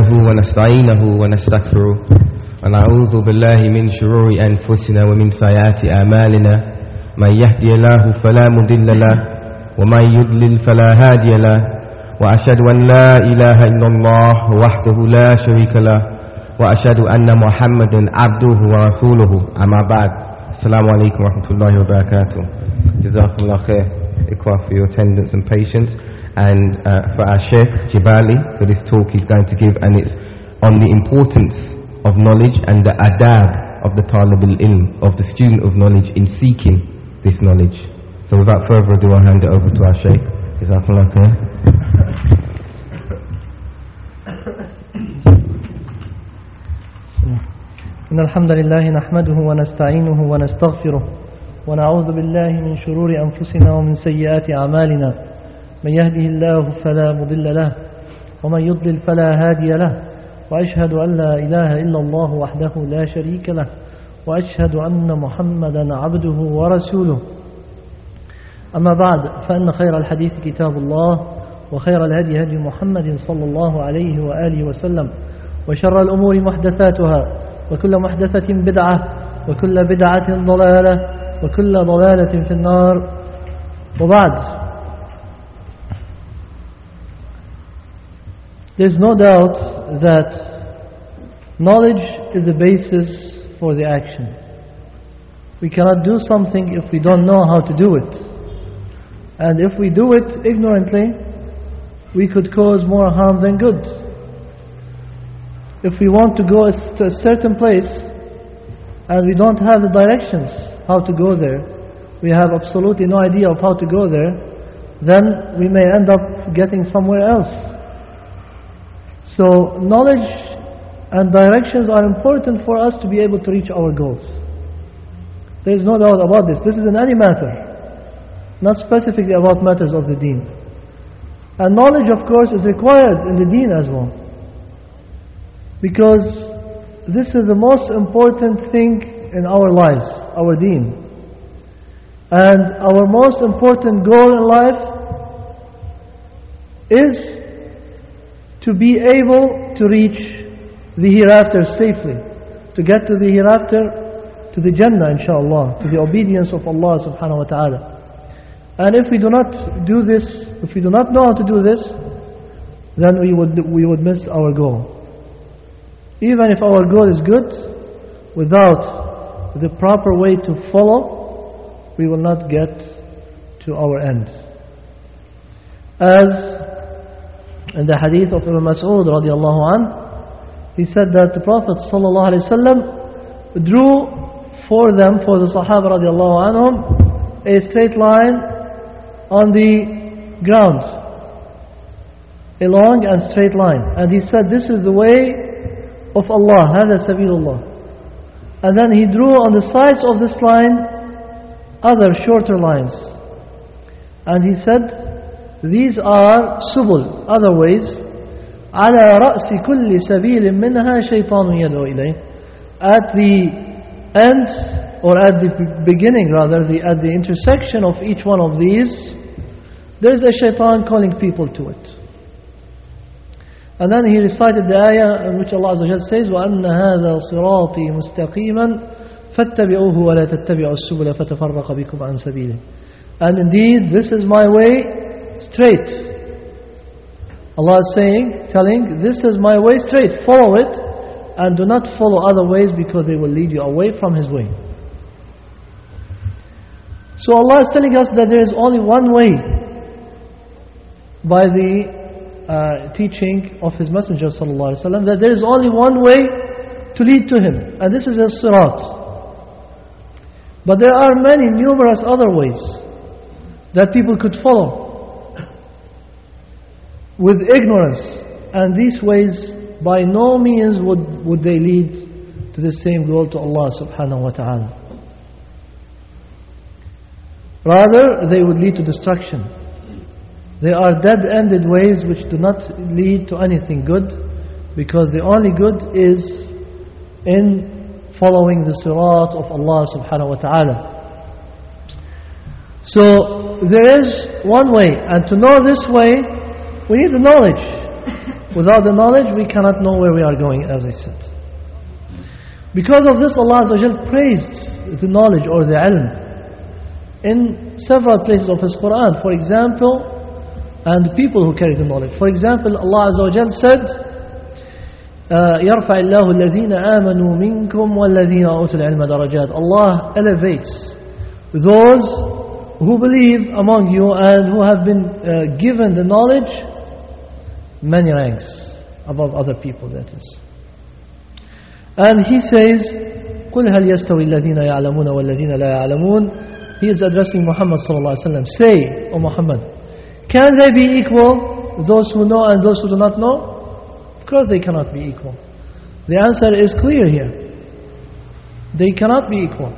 نحمده ونستعينه ونستغفره ونعوذ بالله من شرور أنفسنا ومن سيئات أعمالنا من يهدي الله فلا مضل له ومن يضلل فلا هادي له وأشهد أن لا إله إلا الله وحده لا شريك له وأشهد أن محمدا عبده ورسوله أما بعد السلام عليكم ورحمة الله وبركاته. Jazakumullah khair Ikhwa for your attendance and patience, and for our Sheikh Jibali for this talk he's going to give, and it's on the importance of knowledge and the adab of the talib al-ilm, of the student of knowledge in seeking this knowledge. So without further ado, I'll hand it over to our Sheikh. Jazakumullah khair. إن الحمد لله نحمده ونستعينه ونستغفره ونعوذ بالله من شرور أنفسنا ومن سيئات أعمالنا من يهده الله فلا مضل له ومن يضلل فلا هادي له وأشهد أن لا إله إلا الله وحده لا شريك له وأشهد أن محمدا عبده ورسوله. أما بعد، فإن خير الحديث كتاب الله وخير الهدي هدي محمد صلى الله عليه وآله وسلم وشر الأمور محدثاتها وكل محدثة بدعة وكل بدعة ضلالة وكل ضلالة في النار. وبعد. There's no doubt that knowledge is the basis for the action. We cannot do something if we don't know how to do it. And if we do it ignorantly, we could cause more harm than good. If we want to go to a certain place and we don't have the directions how to go there, we have absolutely no idea of how to go there, then we may end up getting somewhere else. So knowledge and directions are important for us to be able to reach our goals. There is no doubt about this. This is in any matter, not specifically about matters of the deen. And knowledge, of course, is required in the deen as well, because this is the most important thing in our lives, our deen. And our most important goal in life is to be able to reach the hereafter safely, to get to the hereafter, to the Jannah inshallah, to the obedience of Allah subhanahu wa ta'ala. And if we do not do this, if we do not know how to do this, then we would miss our goal. Even if our goal is good, without the proper way to follow, we will not get to our end. As in the hadith of Ibn Mas'ud radiallahu anh, he said that the Prophet sallallahu alaihi wasallam drew for them, for the Sahaba radiallahu anhum, a straight line on the ground, a long and straight line. And he said, this is the way of Allah, هذا سبيل الله. And then he drew on the sides of this line other shorter lines. And he said, these are subul, other ways. على رأس كل سبيل منها شيطان يدعو إليه. At the end, or at the beginning rather, at the intersection of each one of these, there is a shaitan calling people to it. And then he recited the ayah in which Allah Azza wa Jalla says, وَأَنَّ هَذَا صِرَاطِي مُسْتَقِيمًا فَاتَّبِعُوهُ وَلَا تَتَّبِعُوا السُّبُلَ فَتَفَرَّقَ بِكُمْ عَنْ سَبِيلِهِ. And indeed, this is my way straight. Allah is saying, telling, this is my way straight, follow it, and do not follow other ways because they will lead you away from His way. So Allah is telling us that there is only one way by the teaching of His Messenger sallallahu alaihi wasallam, that there is only one way to lead to Him, and this is as-sirat. But there are many, numerous other ways that people could follow with ignorance, and these ways by no means would they lead to the same goal, to Allah subhanahu wa ta'ala. Rather, they would lead to destruction. They are dead-ended ways which do not lead to anything good, because the only good is in following the sirat of Allah subhanahu wa ta'ala. So there is one way, and to know this way we need the knowledge. Without the knowledge, we cannot know where we are going, as I said. Because of this, Allah Azza wa Jal praised the knowledge or the ilm in several places of His Quran. For example, and the people who carry the knowledge. For example, Allah Azza wa Jal said, يَرْفَعِ اللَّهُ الَّذِينَ آمَنُوا مِنْكُمْ وَالَّذِينَ أُوتُوا الْعِلْمَ دَرَجَاتٍ. Allah elevates those who believe among you and who have been given the knowledge many ranks above other people, that is. And He says, قُلْ هَلْ يَسْتَوِي الَّذِينَ يَعْلَمُونَ وَالَّذِينَ لَا يَعْلَمُونَ. He is addressing Muhammad sallallahu alaihi wasallam. Say, O Muhammad, can they be equal, those who know and those who do not know? Of course they cannot be equal. The answer is clear here. They cannot be equal.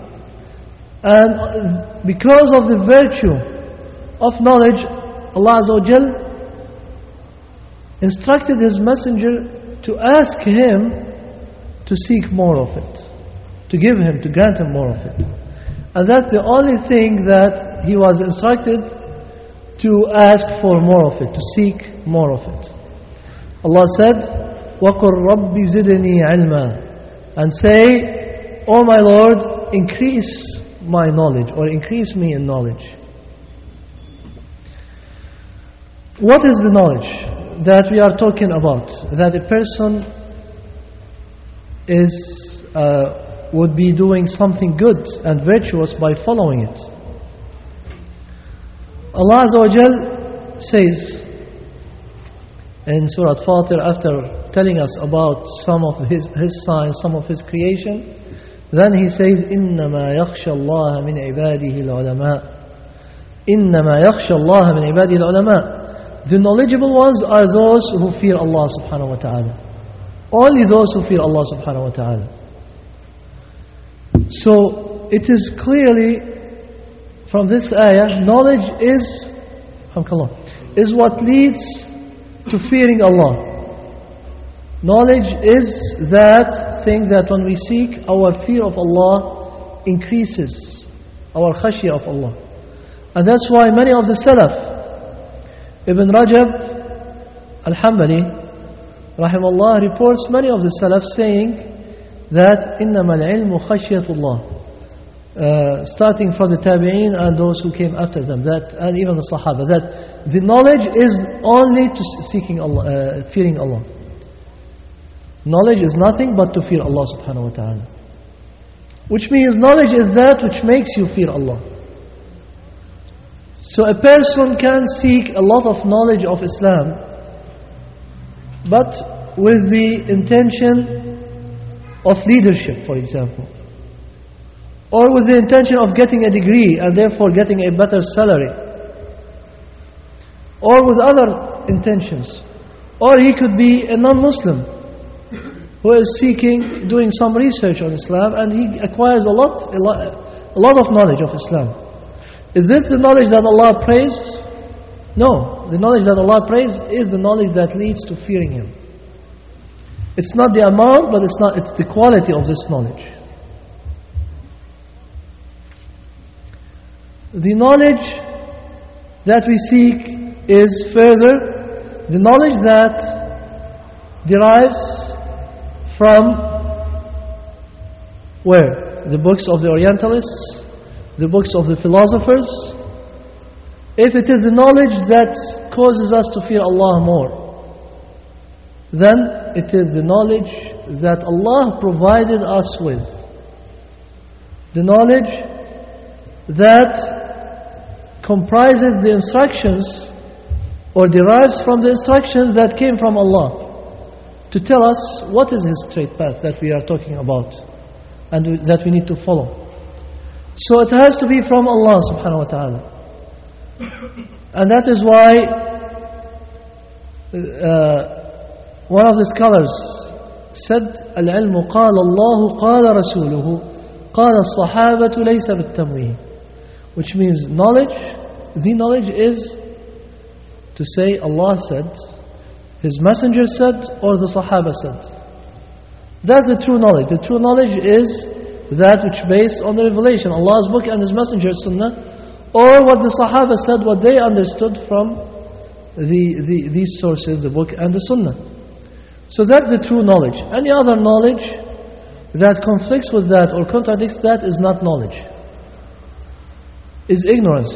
And because of the virtue of knowledge, Allah Azza wa Jal instructed His messenger to ask him to seek more of it, to give him, to grant him more of it. And that's the only thing that he was instructed to ask for more of it, to seek more of it. Allah said, وَقُلْ رَبِّ زِدْنِي عِلْمًا. And say, O my Lord, increase my knowledge, or increase me in knowledge. What is the knowledge that we are talking about? That a person would be doing something good and virtuous by following it. Allah Azza wa Jal says in Surah Fatir, after telling us about some of His signs, some of His creation, then He says, إِنَّمَا يَخْشَى اللَّهَ مِنْ عِبَادِهِ الْعُلَمَاءِ. إِنَّمَا يَخْشَى اللَّهَ مِنْ عِبَادِهِ الْعُلَمَاءِ. The knowledgeable ones are those who fear Allah subhanahu wa ta'ala. Only those who fear Allah subhanahu wa ta'ala. So it is clearly from this ayah, knowledge is what leads to fearing Allah. Knowledge is that thing that when we seek, our fear of Allah increases, our khashiyah of Allah. And that's why many of the Salaf, Ibn Rajab al-Hanbali rahimahullah, reports many of the Salaf saying that إِنَّمَا الْعِلْمُ خَشْيَةُ اللَّهِ, starting from the Tabi'een and those who came after them, that, and even the Sahaba, that the knowledge is only to seeking Allah, fearing Allah. Knowledge is nothing but to fear Allah subhanahu wa ta'ala. Which means knowledge is that which makes you fear Allah. So a person can seek a lot of knowledge of Islam, but with the intention of leadership, for example, or with the intention of getting a degree and therefore getting a better salary, or with other intentions. Or he could be a non-Muslim who is seeking, doing some research on Islam, and he acquires a lot of knowledge of Islam. Is this the knowledge that Allah praised? No. The knowledge that Allah praised is the knowledge that leads to fearing Him. It's not the amount, but it's the quality of this knowledge. The knowledge that we seek is further the knowledge that derives from where? The books of the Orientalists, the books of the philosophers. If it is the knowledge that causes us to fear Allah more, then it is the knowledge that Allah provided us with. The knowledge that comprises the instructions or derives from the instructions that came from Allah to tell us what is His straight path that we are talking about and that we need to follow. So it has to be from Allah subhanahu wa ta'ala. And that is why one of the scholars said, العلم قال الله قال رسوله قال الصحابة ليس بالتمويه. Which means knowledge, the knowledge is to say Allah said, His Messenger said, or the Sahaba said. That's the true knowledge. The true knowledge is that which based on the revelation, Allah's book and His Messenger's sunnah, or what the Sahaba said, what they understood from these sources, the book and the sunnah. So that's the true knowledge. Any other knowledge that conflicts with that or contradicts that is not knowledge, is ignorance.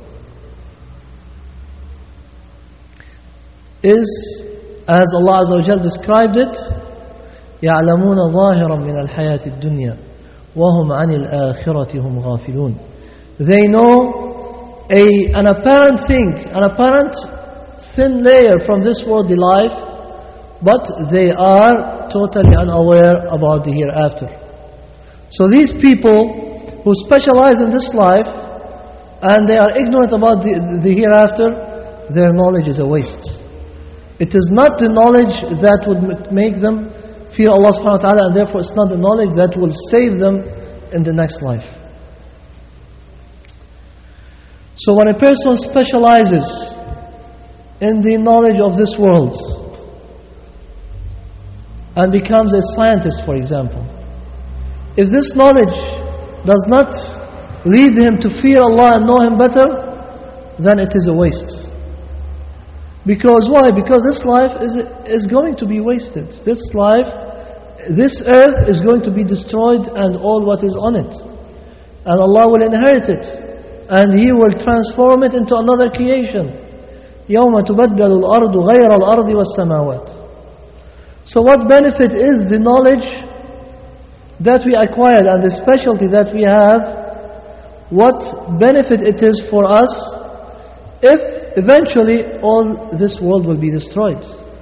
Is, as Allah Azza wa Jal described it, يَعْلَمُونَ ظَاهِرًا مِنَ الْحَيَاةِ الدُّنْيَا وَهُمْ عَنِ الْآخِرَةِ هُمْ غَافِلُونَ. They know an apparent thing, an apparent thin layer from this worldly life, but they are totally unaware about the hereafter. So these people who specialize in this life and they are ignorant about the hereafter, their knowledge is a waste. It is not the knowledge that would make them fear Allah subhanahu wa ta'ala, and therefore it's not the knowledge that will save them in the next life. So when a person specializes in the knowledge of this world and becomes a scientist, for example, if this knowledge does not lead him to fear Allah and know Him better, then it is a waste. Because why? Because this life is going to be wasted. This life, this earth is going to be destroyed and all what is on it. And Allah will inherit it. And He will transform it into another creation. يَوْمَ تُبَدَّلُ الْأَرْضُ غَيْرَ الْأَرْضِ وَالسَّمَاوَاتِ. So what benefit is the knowledge that we acquired and the specialty that we have? What benefit it is for us if eventually all this world will be destroyed?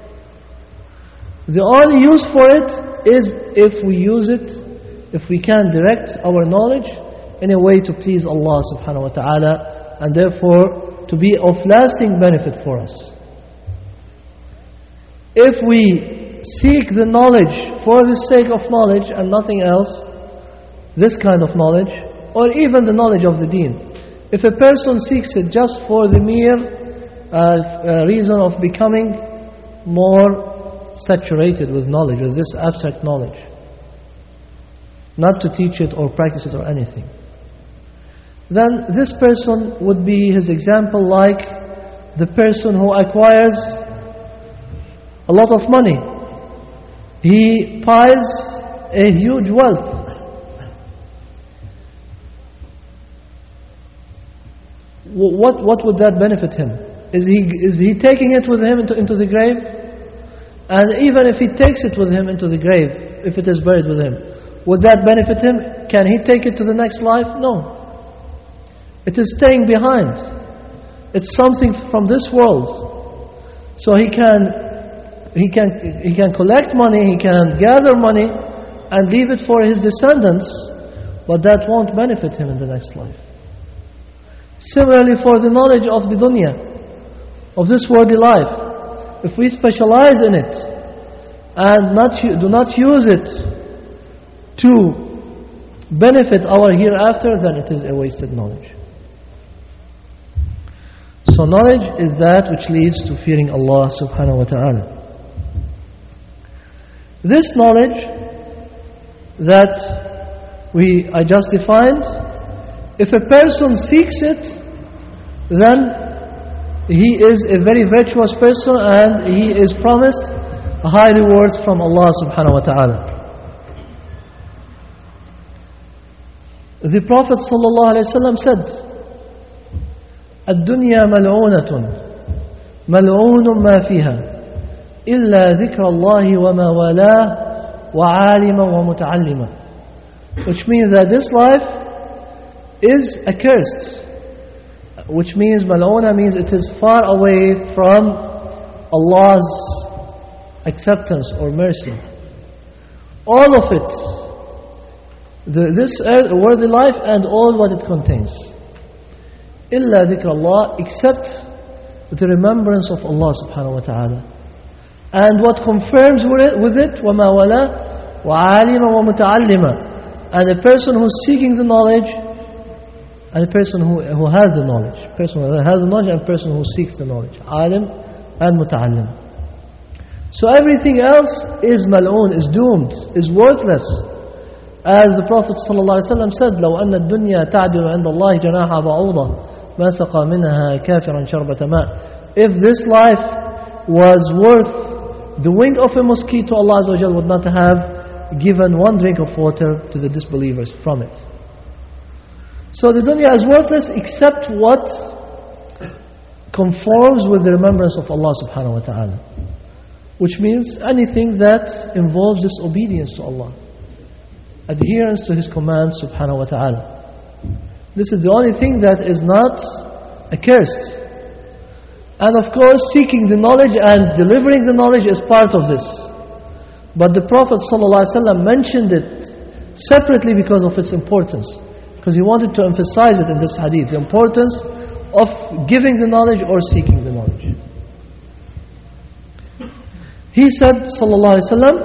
The only use for it is if we use it, if we can direct our knowledge in a way to please Allah subhanahu wa ta'ala, and therefore to be of lasting benefit for us. If we seek the knowledge for the sake of knowledge and nothing else, this kind of knowledge, or even the knowledge of the deen, if a person seeks it just for the mere reason of becoming more saturated with knowledge, with this abstract knowledge, not to teach it or practice it or anything, then this person would be, his example, like the person who acquires a lot of money. He piles a huge wealth. What would that benefit him? Is he taking it with him into the grave? And even if he takes it with him into the grave, if it is buried with him, would that benefit him? Can he take it to the next life? No. It is staying behind. It's something from this world. So he can collect money, he can gather money and leave it for his descendants, but that won't benefit him in the next life. Similarly for the knowledge of the dunya, of this worldly life, if we specialize in it and do not use it to benefit our hereafter, then it is a wasted knowledge. So knowledge is that which leads to fearing Allah subhanahu wa ta'ala. This knowledge that I just defined, if a person seeks it, then he is a very virtuous person and he is promised high rewards from Allah subhanahu wa ta'ala. The Prophet sallallahu alayhi wa sallam said, الدنيا ملعونة ملعون ما فيها إلا ذكر الله وما والاه وعالما ومتعلما. Which means that this life is accursed. Which means mal'una means it is far away from Allah's acceptance or mercy. All of it, this earth, worldly life and all what it contains. إِلَّا ذِكْرَ اللَّهِ, except the remembrance of Allah subhanahu wa ta'ala. And what confirms with it, وَمَا وَلَا وَعَالِمًا وَمُتَعَلِّمًا. And a person who is seeking the knowledge, and a person who has the knowledge. A person who has the knowledge and a person who seeks the knowledge. Alim and muta'allim. So everything else is mal'oon, is doomed, is worthless. As the Prophet ﷺ said, لو أن الدنيا تعدل عند الله جناح بعوضة ما سقى منها كافرا شربة ماء. If this life was worth the wing of a mosquito, Allah Azza wa Jal would not have given one drink of water to the disbelievers from it. So the dunya is worthless except what conforms with the remembrance of Allah subhanahu wa ta'ala. Which means anything that involves disobedience to Allah, adherence to His commands subhanahu wa ta'ala. This is the only thing that is not accursed. And of course, seeking the knowledge and delivering the knowledge is part of this. But the Prophet ﷺ mentioned it separately because of its importance. Because he wanted to emphasize it in this hadith, the importance of giving the knowledge or seeking the knowledge. He said, sallallahu alaihi wasallam,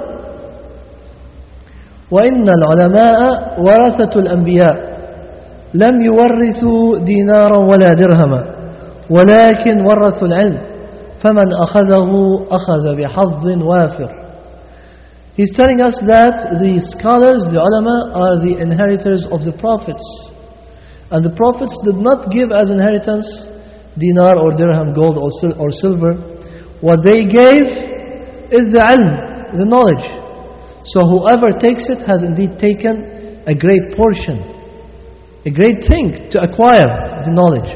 وَإِنَّ الْعُلَمَاءَ وَرَثَةُ الْأَنْبِيَاءِ لَمْ يُوَرِّثُوا دِينَارًا وَلَا دِرْهَمًا وَلَكِنْ وَرَّثُوا الْعِلْمَ فَمَنْ أَخَذَهُ أَخَذَ بِحَظٍ وَافِرٍ. He's telling us that the scholars, the ulama, are the inheritors of the prophets. And the prophets did not give as inheritance dinar or dirham, gold or silver. What they gave is the ilm, the knowledge. So whoever takes it has indeed taken a great portion, a great thing to acquire the knowledge.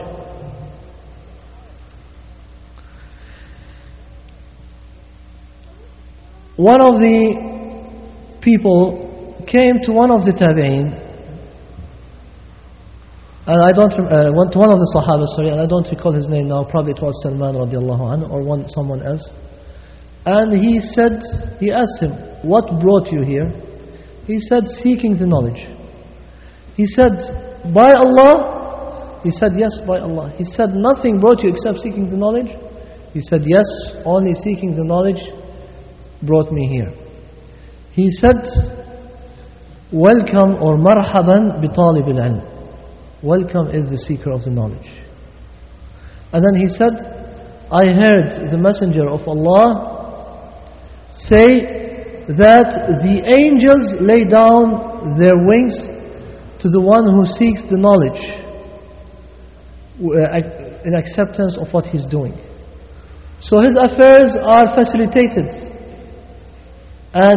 One of the people came to one of the tabi'een, and I don't went to one of the Sahaba, and I don't recall his name now. Probably it was Salman radiallahu anhu or someone else. And he asked him, "What brought you here?" He said, "Seeking the knowledge." He said, "By Allah?" He said, "Yes, by Allah." He said, "Nothing brought you except seeking the knowledge?" He said, "Yes, only seeking the knowledge brought me here." He said, "Welcome or marhaban bi talib al-ilm." Welcome is the seeker of the knowledge. And then he said, "I heard the messenger of Allah say that the angels lay down their wings to the one who seeks the knowledge in acceptance of what he's doing. So his affairs are facilitated. And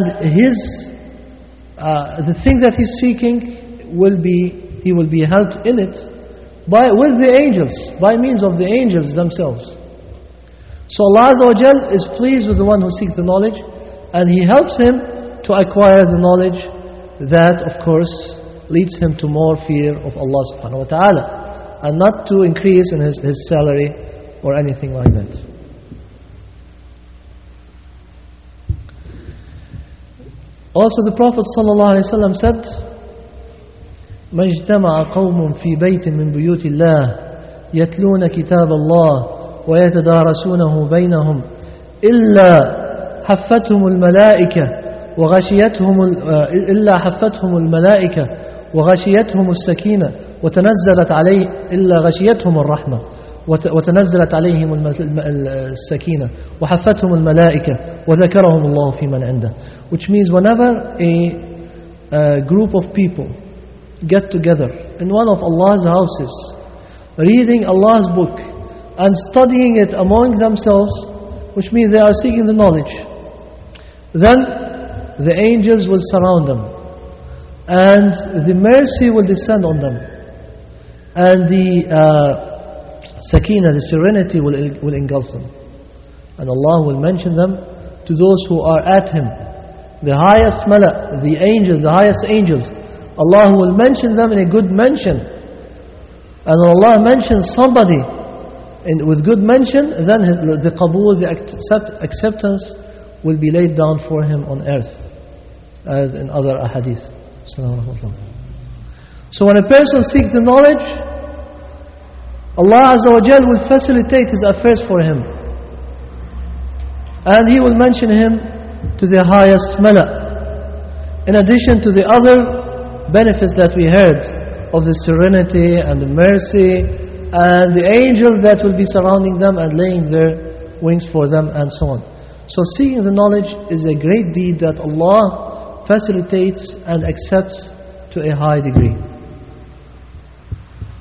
the thing that he's seeking he will be helped in it with the angels, by means of the angels themselves. So Allah Azza wa Jal is pleased with the one who seeks the knowledge, and He helps him to acquire the knowledge that, of course, leads him to more fear of Allah subhanahu wa ta'ala, and not to increase in his salary or anything like that. Also the Prophet ﷺ said, مَا اجْتَمَعَ قَوْمٌ فِي بَيْتٍ مِّن بُيُوتِ اللَّهِ يَتْلُونَ كِتَابَ اللَّهِ وَيَتَدَارَسُونَهُ بَيْنَهُمْ إِلَّا حفتهم الملائكة وغشيتهم السكينة وتنزلت عليه إلا غشيتهم الرحمة وتنزلت عليهم السكينة وحفتهم الملائكة وذكرهم الله في من عنده. Which means whenever a group of people get together in one of Allah's houses, reading Allah's book and studying it among themselves, which means they are seeking the knowledge, then the angels will surround them, and the mercy will descend on them, and the sakina, the serenity will engulf them, and Allah will mention them to those who are at Him, the highest mala, the angels, the highest angels. Allah will mention them in a good mention, and when Allah mentions somebody with good mention, then the qabul, the acceptance will be laid down for him on earth, as in other ahadith. So when a person seeks the knowledge, Allah Azza wa Jal will facilitate his affairs for him, and He will mention him to the highest mala, in addition to the other benefits that we heard of the serenity and the mercy and the angels that will be surrounding them and laying their wings for them, and so on. So seeking the knowledge is a great deed that Allah facilitates and accepts to a high degree.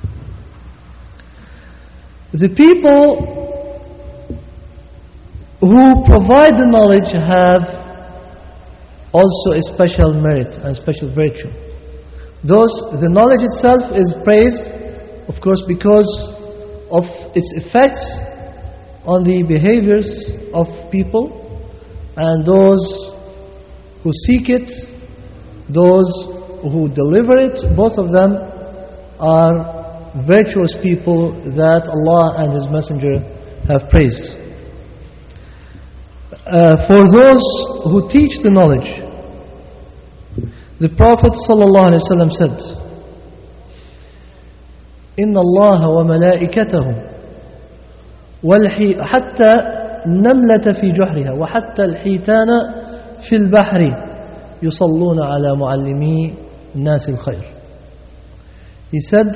The people who who provide the knowledge have also a special merit and special virtue. The knowledge itself is praised, of course, because of its effects on the behaviors of people, and those who seek it, those who deliver it, both of them are virtuous people that Allah and His Messenger have praised. For those who teach the knowledge, the Prophet ﷺ said, إِنَّ اللَّهَ وَمَلَائِكَتَهُ حَتَّى النَّمْلَةَ فِي جُحْرِهَا وَحَتَّى الْحِيتَانَ فِي الْبَحْرِ يُصَلُّونَ عَلَى مُعَلِّمِي النَّاسِ الْخَيْرِ. He said,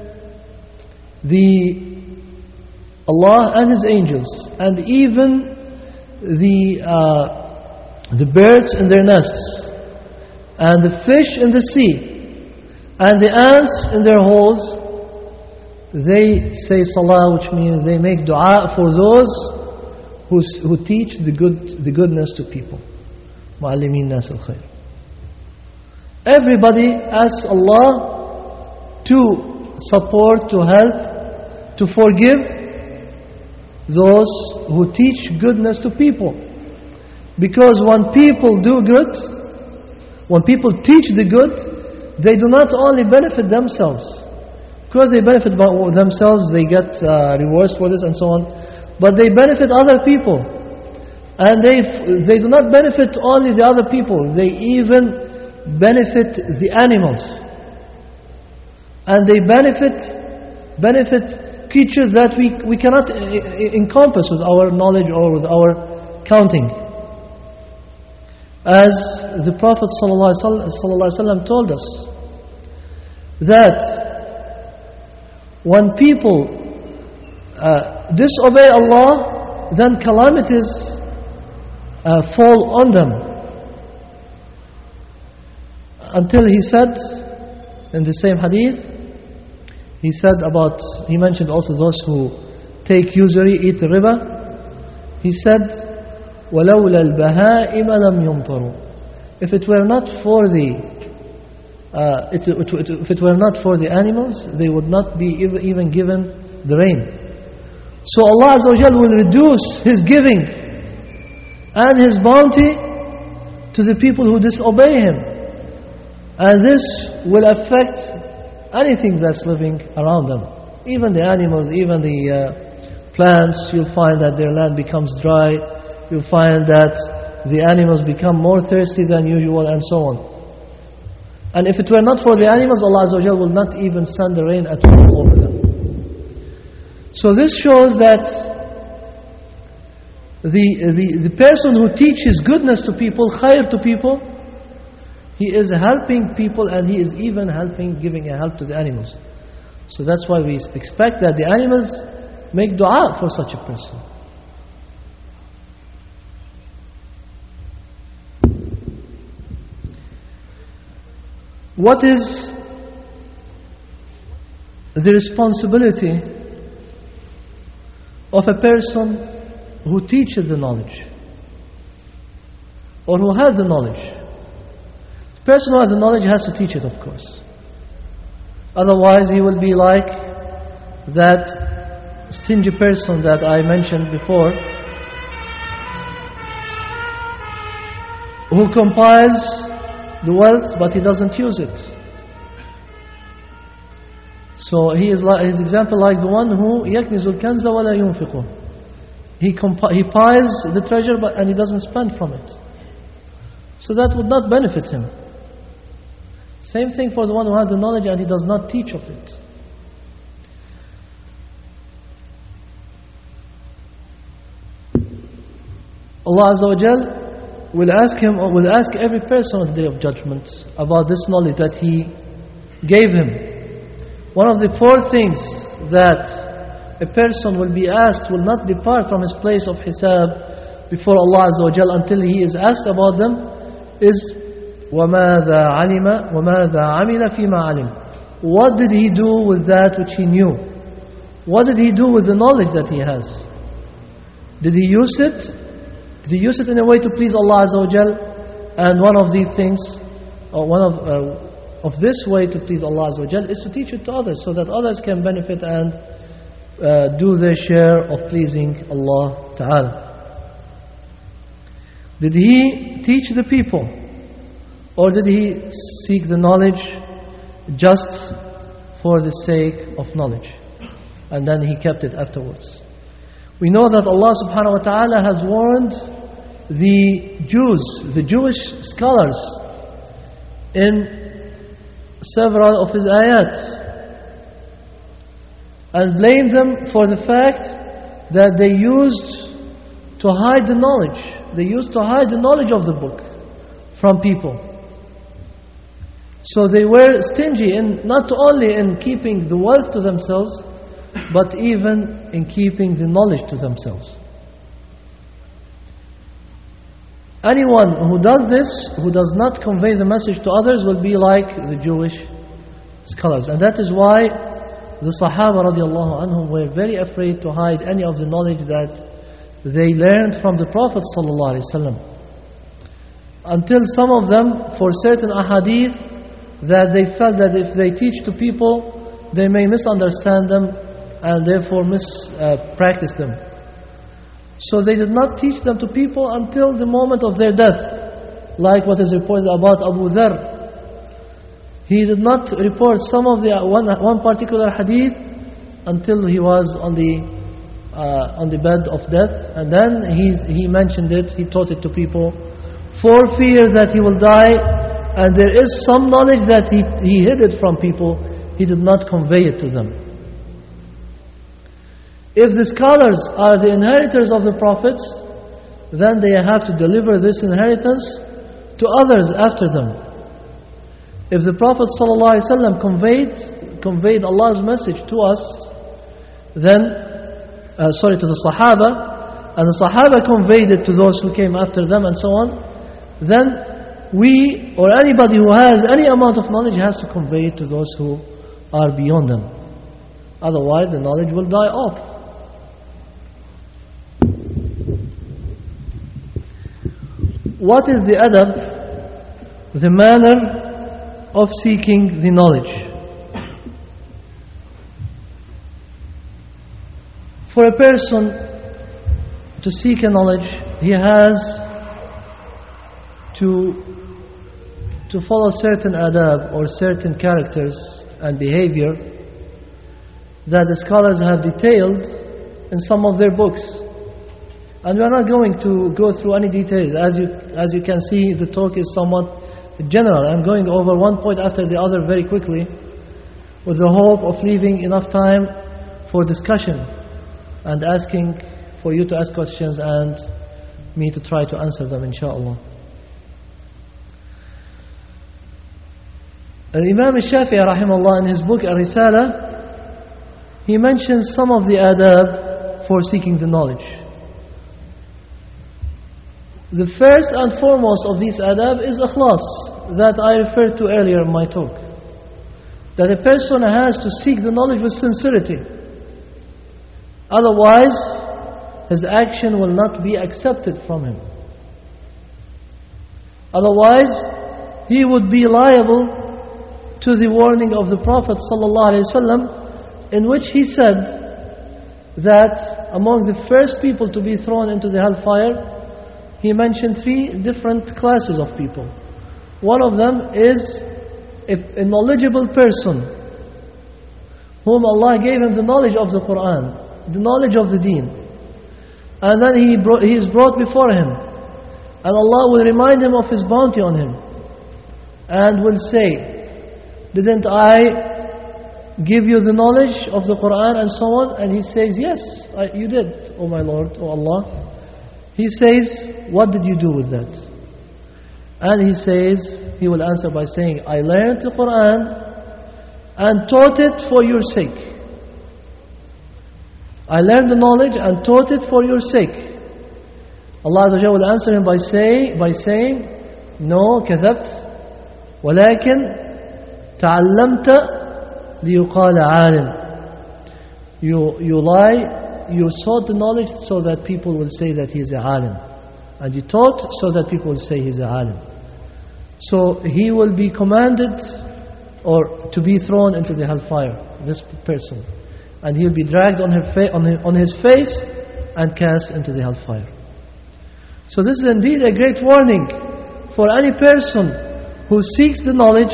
Allah and His angels, and even the birds in their nests, and the fish in the sea, and the ants in their holes, they say salah, which means they make dua for those who teach the goodness to people. Mu'allimin nas al-khair. Everybody asks Allah to support, to help, to forgive those who teach goodness to people. Because when people do good, when people teach the good, they do not only benefit themselves. Because they benefit themselves, they get rewards for this and so on. But they benefit other people. And they do not benefit only the other people, they even benefit the animals. And they benefit creatures that we cannot encompass with our knowledge or with our counting. As the Prophet ﷺ told us, that when people disobey Allah, then calamities fall on them. Until he said, in the same hadith, he mentioned also those who take usury, eat riba. He said, وَلَوْلَا الْبَهَائِمَ لَمْ يُمْطَرُوا. If it were not for the animals, they would not be even given the rain. So Allah Azza wa Jal will reduce His giving and His bounty to the people who disobey Him. And this will affect anything that's living around them. Even the animals, even the plants, you'll find that their land becomes dry. You'll find that the animals become more thirsty than usual, and so on. And if it were not for the animals, Allah Azza wa Jal will not even send the rain at all over them. So this shows that the person who teaches goodness to people, khair to people, he is helping people, and he is even giving a help to the animals. So that's why we expect that the animals make dua for such a person. What is the responsibility of a person who teaches the knowledge, or who has the knowledge? The person who has the knowledge has to teach it, of course. Otherwise he will be like that stingy person that I mentioned before, who compiles the wealth but he doesn't use it. So his example like the one who يَكْنِزُ الْكَنْزَ وَلَا يُنْفِقُ. He piles the treasure and he doesn't spend from it. So that would not benefit him. Same thing for the one who has the knowledge and he does not teach of it. Allah Azza wa Jal will ask every person on the Day of Judgment about this knowledge that he gave him. One of the 4 things that a person will be asked will not depart from his place of hisab before Allah Azza wa Jal until he is asked about them is وَمَاذَا عَمِلَ فِيمَا عَلِمَ. What did he do with that which he knew? What did he do with the knowledge that he has? Did he use it Did he use it in a way to please Allah Azza wa Jal? And one of these things, or one of this way to please Allah Azza wa Jal is to teach it to others, so that others can benefit and do their share of pleasing Allah Ta'ala. Did he teach the people, or did he seek the knowledge just for the sake of knowledge, and then he kept it afterwards? We know that Allah Subhanahu wa Ta'ala has warned the Jews, the Jewish scholars, in several of His ayat, and blamed them for the fact that they used to hide the knowledge. They used to hide the knowledge of the book from people. So they were stingy in not only in keeping the wealth to themselves, but even in keeping the knowledge to themselves. Anyone who does this, who does not convey the message to others, will be like the Jewish scholars. And that is why the Sahaba radiallahu anhum were very afraid to hide any of the knowledge that they learned from the Prophet sallallahu alaihi wasallam. Until some of them, for certain ahadith, that they felt that if they teach to people, they may misunderstand them and therefore mispractice them. So they did not teach them to people until the moment of their death, like what is reported about Abu Dharr. He did not report some of the one particular hadith until he was on the bed of death, and then he mentioned it, he taught it to people, for fear that he will die, and there is some knowledge that he hid it from people, he did not convey it to them. If the scholars are the inheritors of the prophets, then they have to deliver this inheritance to others after them. If the Prophet ﷺ conveyed Allah's message to us, then, to the Sahaba, and the Sahaba conveyed it to those who came after them and so on, then we, or anybody who has any amount of knowledge, has to convey it to those who are beyond them. Otherwise the knowledge will die off. What is the adab, the manner of seeking the knowledge? For a person to seek a knowledge, he has to follow certain adab or certain characters and behavior that the scholars have detailed in some of their books. And we are not going to go through any details. As you can see, the talk is somewhat general. I'm going over one point after the other very quickly, with the hope of leaving enough time for discussion and asking for you to ask questions and me to try to answer them, inshallah. Imam al-Shafi'i rahimahullah, in his book Al-Risala, he mentions some of the adab for seeking the knowledge. The first and foremost of these adab is ikhlas, that I referred to earlier in my talk. That a person has to seek the knowledge with sincerity. Otherwise, his action will not be accepted from him. Otherwise, he would be liable to the warning of the Prophet ﷺ, in which he said that among the first people to be thrown into the hellfire, he mentioned three different classes of people. One of them is a knowledgeable person whom Allah gave him the knowledge of the Quran, the knowledge of the deen. And then he is brought before him, and Allah will remind him of His bounty on him, and will say, didn't I give you the knowledge of the Quran and so on? And he says, yes, you did, O my Lord, O Allah. He says, what did you do with that? And he will answer by saying, I learned the Quran and taught it for your sake. I learned the knowledge and taught it for your sake. Allah Azza wa Jalla will answer him by saying, no, كذبت, ولكن تعلمت ليقال عالم. You lie. You sought the knowledge so that people will say that he is a alim. and he taught so that people will say he's a alim. So he will be commanded or to be thrown into the hellfire, this person. And he'll be dragged on his face and cast into the hellfire. So this is indeed a great warning for any person who seeks the knowledge,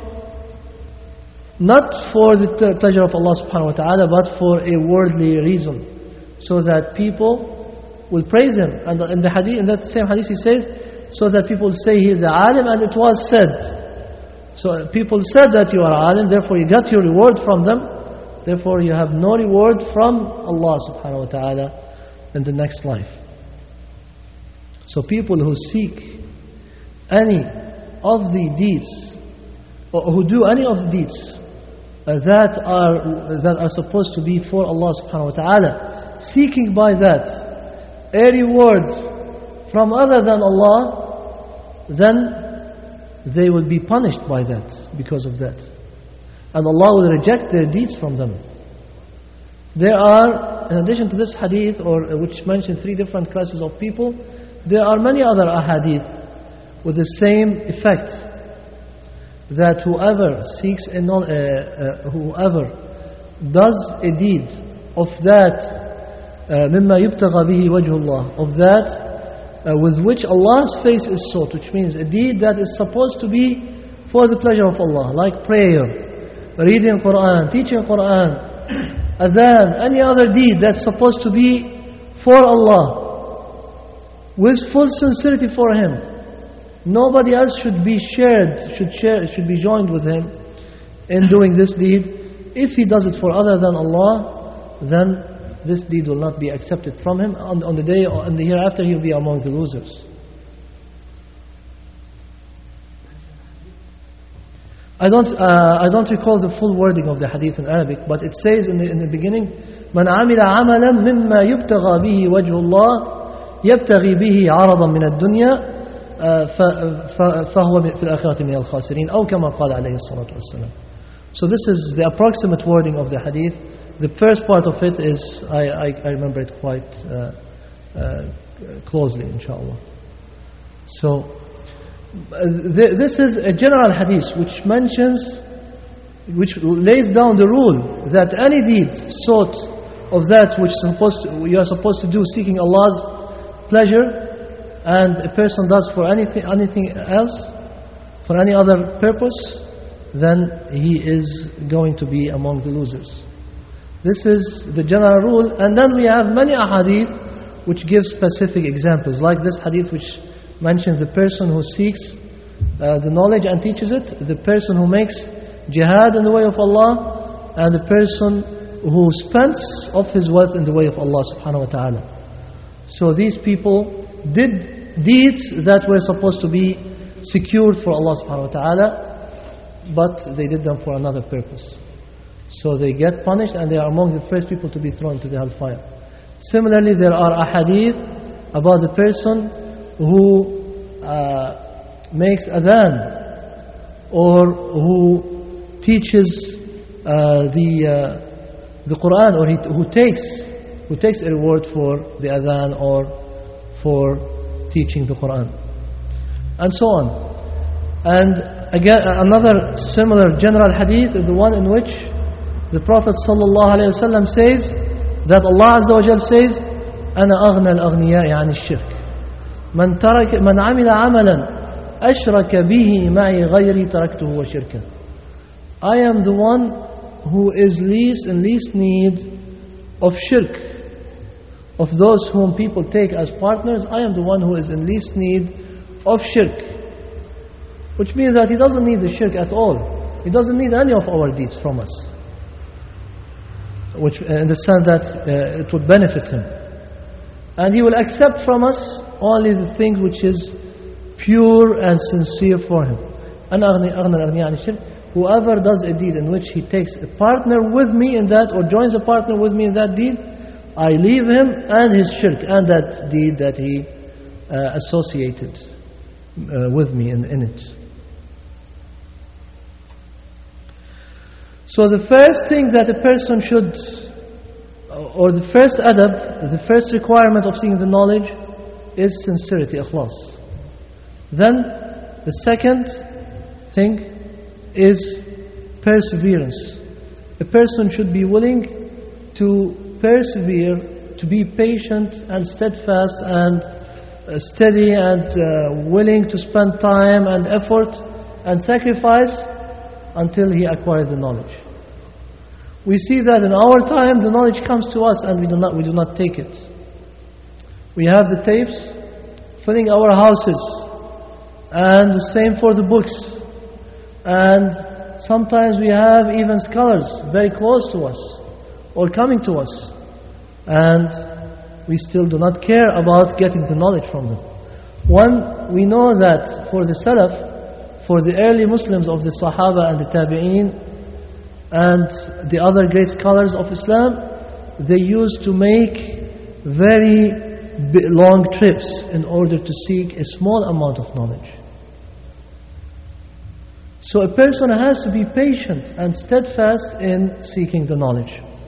not for the pleasure of Allah subhanahu wa ta'ala, but for a worldly reason, so that people will praise him. And in the hadith, in that same hadith he says, so that people say he is a alim, and it was said. So people said that you are alim, therefore you got your reward from them, therefore you have no reward from Allah subhanahu wa ta'ala in the next life. So people who seek any of the deeds, or who do any of the deeds that are supposed to be for Allah subhanahu wa ta'ala, seeking by that a reward from other than Allah, then they will be punished by that, because of that. And Allah will reject their deeds from them. There are, in addition to this hadith, or which mentioned 3 different classes of people, there are many other ahadith with the same effect, that whoever seeks whoever does a deed of that مما يبتغى به وجه الله, of that with which Allah's face is sought, which means a deed that is supposed to be for the pleasure of Allah, like prayer, reading Quran, teaching Quran, adhan, any other deed that's supposed to be for Allah, with full sincerity for Him. Nobody else should be should be joined with him in doing this deed. If he does it for other than Allah, then this deed will not be accepted from him. On the day or in the hereafter, he will be among the losers. I don't recall the full wording of the hadith in Arabic, but it says in the beginning, من عمل عملا مما يبتغى به وجه الله يبتغي به عرضا من الدنيا فهو في الآخرة من الخاسرين أو كما قال عليه الصلاة والسلام. So this is the approximate wording of the hadith. The first part of it is, I remember it quite closely, inshallah. So this is a general hadith which lays down the rule that any deed sought of that which you are supposed to do seeking Allah's pleasure, and a person does for anything else, for any other purpose, then he is going to be among the losers. This is the general rule. And then we have many ahadith which give specific examples, like this hadith which mentions the person who seeks the knowledge and teaches it, the person who makes jihad in the way of Allah, and the person who spends of his wealth in the way of Allah subhanahu wa ta'ala. So these people did deeds that were supposed to be secured for Allah subhanahu wa ta'ala, but they did them for another purpose. So they get punished, and they are among the first people to be thrown into the hellfire. Similarly, there are ahadith about the person who makes adhan, or who teaches the Quran, or who takes a reward for the adhan or for teaching the Quran, and so on. And again, another similar general hadith is the one in which the Prophet ﷺ says that Allah Azza wa Jal says, أنا أغنى الأغنياء عن الشرك من عمل عملا أشرك به معي غيري تركته وشركه. I am the one who is in least need of shirk. Of those whom people take as partners, I am the one who is in least need of shirk. Which means that he doesn't need the shirk at all. He doesn't need any of our deeds from us, which in the sense that it would benefit him. And he will accept from us only the things which is pure and sincere for him. Whoever does a deed in which he takes a partner with me in that, or joins a partner with me in that deed, I leave him and his shirk and that deed that he associated with me in it. So the first thing that a person should, or the first adab, the first requirement of seeking the knowledge, is sincerity, ikhlas. Then the second thing is perseverance. A person should be willing to persevere, to be patient and steadfast and steady and willing to spend time and effort and sacrifice until he acquires the knowledge. We see that in our time the knowledge comes to us and we do not take it. We have the tapes filling our houses, and the same for the books. And sometimes we have even scholars very close to us or coming to us, and we still do not care about getting the knowledge from them. One, we know that for the Salaf, for the early Muslims of the Sahaba and the Tabi'een and the other great scholars of Islam, they used to make very long trips in order to seek a small amount of knowledge. So a person has to be patient and steadfast in seeking the knowledge.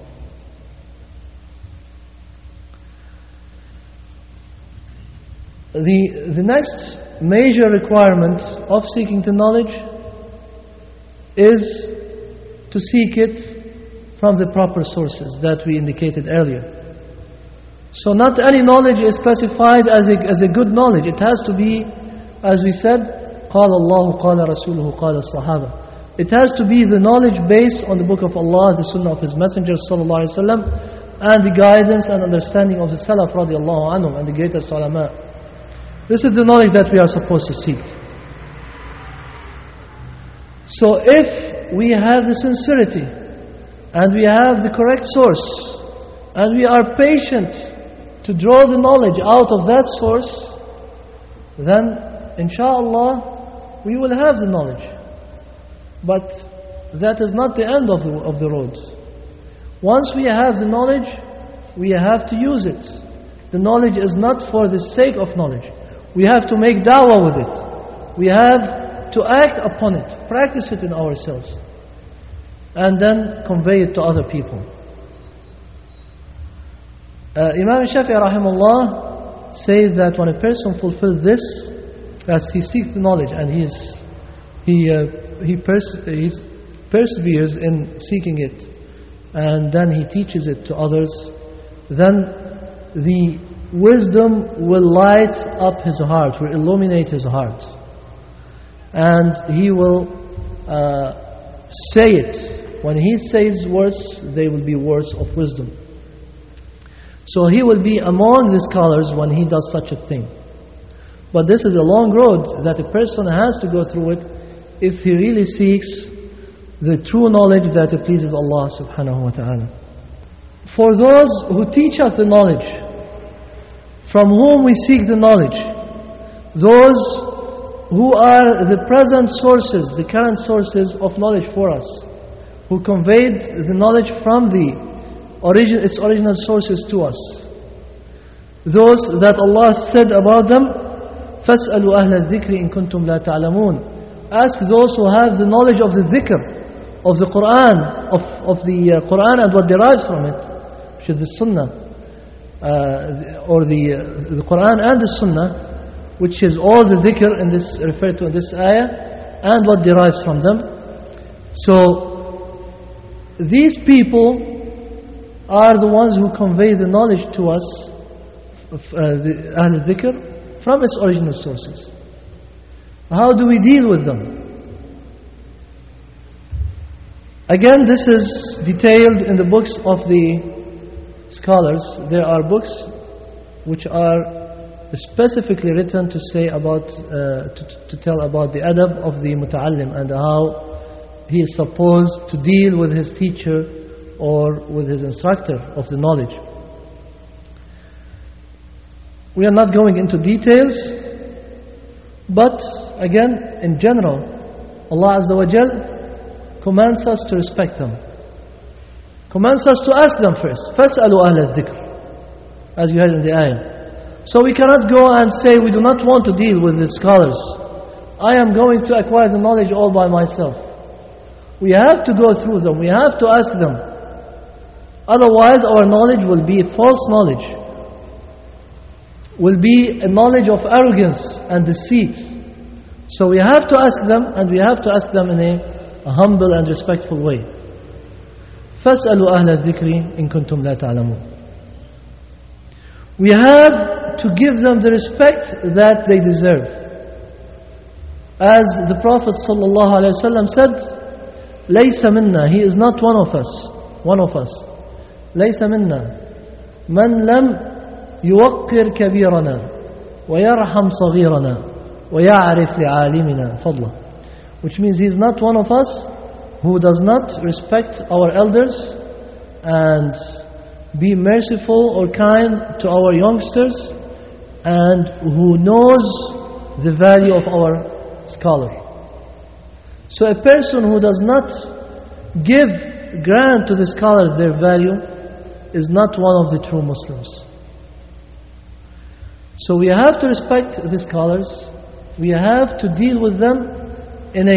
The next major requirement of seeking the knowledge is to seek it from the proper sources that we indicated earlier. So not any knowledge is classified as a good knowledge. It has to be, as we said, قال الله قال رسوله قال الصحابة. It has to be the knowledge based on the book of Allah, the sunnah of His Messenger sallallahu alaihi wasallam, and the guidance and understanding of the Salaf radiallahu anhum and the greatest ulama. This is the knowledge that we are supposed to seek. So if we have the sincerity and we have the correct source and we are patient to draw the knowledge out of that source, then inshallah we will have the knowledge. But that is not the end of the road. Once we have the knowledge, we have to use it. The knowledge is not for the sake of knowledge. We have to make da'wah with it. We have to act upon it, practice it in ourselves, and then convey it to other people. Imam Shafi'i rahimahullah says that when a person fulfills this, as he seeks the knowledge and he perseveres in seeking it, and then he teaches it to others, then the wisdom will light up his heart, will illuminate his heart, and he will say it. When he says words, they will be words of wisdom. So he will be among the scholars when he does such a thing. But this is a long road that a person has to go through it if he really seeks the true knowledge that pleases Allah subhanahu wa ta'ala. For those who teach us the knowledge, from whom we seek the knowledge, those who are the present sources, the current sources of knowledge for us, who conveyed the knowledge from its original sources to us. Those that Allah said about them, فَاسْأَلُوا أَهْلَ الذِّكْرِ إِن كُنْتُمْ لَا تَعْلَمُونَ. Ask those who have the knowledge of the dhikr, of the Quran, of the Quran and what derives from it, which is the Sunnah, or the Quran and the Sunnah, which is all the dhikr in this referred to in this ayah, and what derives from them. So these people are the ones who convey the knowledge to us, the Ahl al-Dhikr, from its original sources. How do we deal with them? Again, this is detailed in the books of the scholars. There are books which are specifically written to say about, to tell about the adab of the muta'allim and how he is supposed to deal with his teacher or with his instructor of the knowledge. We are not going into details, but again, in general, Allah Azza wa Jal commands us to respect them. Commands us to ask them first. فَاسْأَلُوا أَهْلَ الذِّكْرِ, as you heard in the ayah. So we cannot go and say we do not want to deal with the scholars. I am going to acquire the knowledge all by myself. We have to go through them. We have to ask them. Otherwise our knowledge will be false knowledge. will be a knowledge of arrogance and deceit. So we have to ask them, and we have to ask them in a humble and respectful way. فَاسْأَلُوا أَهْلَ الذِّكْرِ إِن كُنتُمْ لَا تَعْلَمُونَ. We have to give them the respect that they deserve. As the Prophet ﷺ said, لَيْسَ مِنَّا, he is not one of us. لَيْسَ مِنَّا مَنْ لَمْ يُوَقِّرْ كَبِيرَنَا وَيَرْحَمْ صَغِيرَنَا وَيَعْرِفْ لِعَالِمِنَا فَضْلًا. Which means he is not one of us who does not respect our elders and be merciful or kind to our youngsters, and who knows the value of our scholar. So a person who does not grant to the scholars their value is not one of the true Muslims. So we have to respect the scholars. We have to deal with them in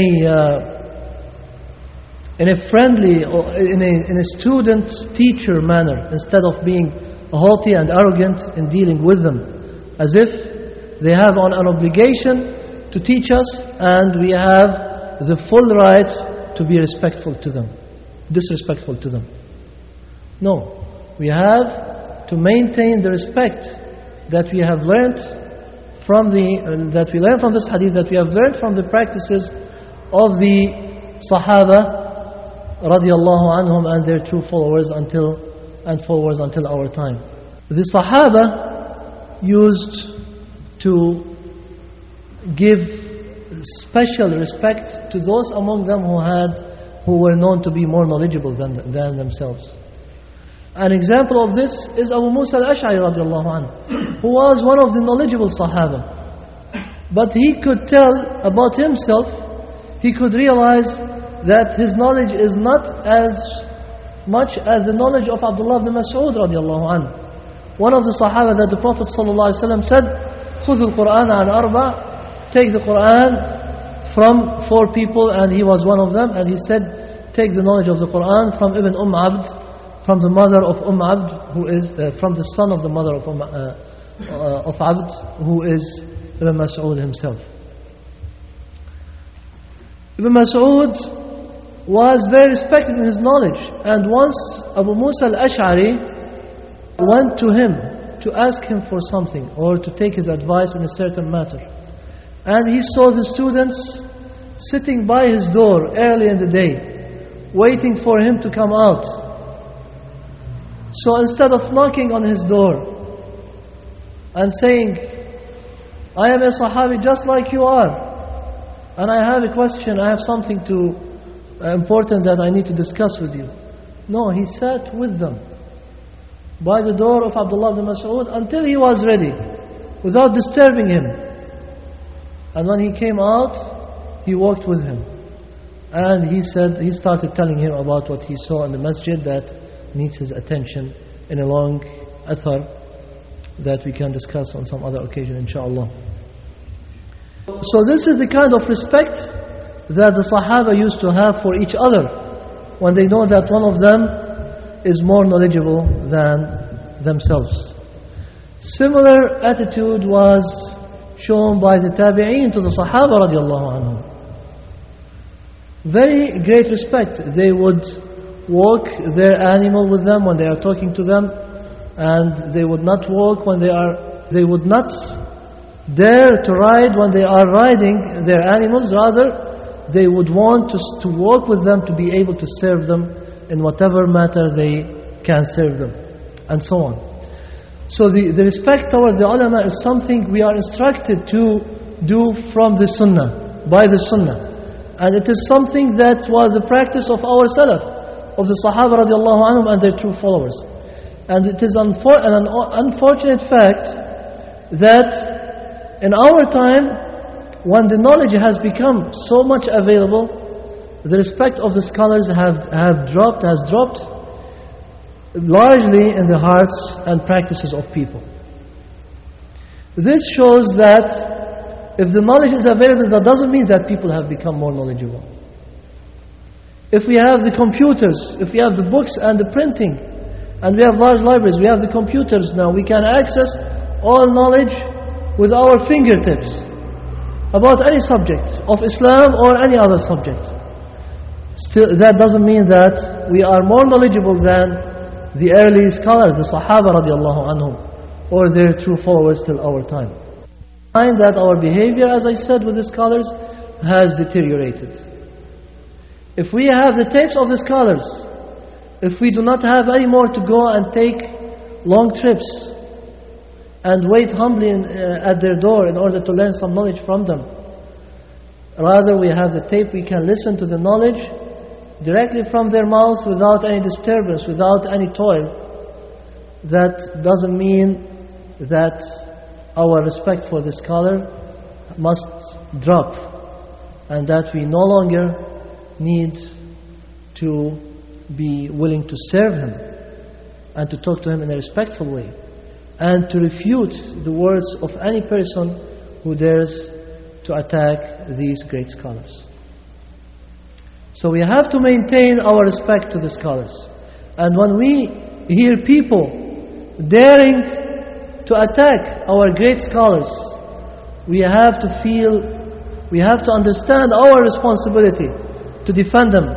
a friendly or in a student-teacher manner, instead of being haughty and arrogant in dealing with them, as if they have an obligation to teach us and we have the full right to be disrespectful to them. No, we have to maintain the respect that we have learned from that we learn from this hadith, that we have learned from the practices of the Sahaba radiallahu anhum and their true followers until our time. The Sahaba used to give special respect to those among them who were known to be more knowledgeable than themselves. An example of this is Abu Musa al-Ash'ari radiallahu anhu, who was one of the knowledgeable Sahaba. But he could tell about himself, he could realize that his knowledge is not as much as the knowledge of Abdullah ibn Mas'ud radiallahu anhu. One of the Sahaba that the Prophet ﷺ said, خُذُوا الْقُرْآنَ عَنْ أَرْبَعٍ, take the Qur'an from 4 people, and he was one of them. And he said, take the knowledge of the Qur'an from Ibn Abd, from the mother of Abd, who is from the son of the mother of Abd, who is Ibn Mas'ud himself. Ibn Mas'ud was very respected in his knowledge, and once Abu Musa al-Ash'ari went to him to ask him for something or to take his advice in a certain matter, and he saw the students sitting by his door early in the day waiting for him to come out. So instead of knocking on his door and saying, I am a Sahabi just like you are, and I have a question, I have something important that I need to discuss with you. No, he sat with them by the door of Abdullah ibn Mas'ud until he was ready, without disturbing him. And when he came out, he walked with him. And he started telling him about what he saw in the masjid that needs his attention, in a long athar that we can discuss on some other occasion, inshallah. So this is the kind of respect that the Sahaba used to have for each other when they know that one of them is more knowledgeable than themselves. Similar attitude was shown by the Tabi'een to the Sahaba radiallahu anhum. Very great respect. They would walk their animal with them when they are talking to them, and they would not walk when they would not dare to ride when they are riding their animals. Rather, they would want to walk with them to be able to serve them in whatever matter they can serve them, and so on. So the respect toward the ulama is something we are instructed to do from the sunnah, by the sunnah. And it is something that was the practice of our salaf, of the Sahaba radiallahu anhum and their true followers. And it is an unfortunate fact that in our time, when the knowledge has become so much available, the respect of the scholars has dropped largely in the hearts and practices of people. This shows that if the knowledge is available, that doesn't mean that people have become more knowledgeable. If we have the computers, if we have the books and the printing, and we have large libraries, we have the computers now, we can access all knowledge with our fingertips about any subject of Islam or any other subject. Still, that doesn't mean that we are more knowledgeable than the early scholars, the Sahaba radiallahu anhum, or their true followers till our time. Find that our behavior, as I said with the scholars, has deteriorated. If we have the tapes of the scholars, if we do not have any more to go and take long trips and wait humbly at their door in order to learn some knowledge from them, rather we have the tape, we can listen to the knowledge directly from their mouths without any disturbance, without any toil. That doesn't mean that our respect for the scholar must drop and that we no longer need to be willing to serve him and to talk to him in a respectful way and to refute the words of any person who dares to attack these great scholars. So we have to maintain our respect to the scholars. And when we hear people daring to attack our great scholars, we have to feel, we have to understand our responsibility to defend them.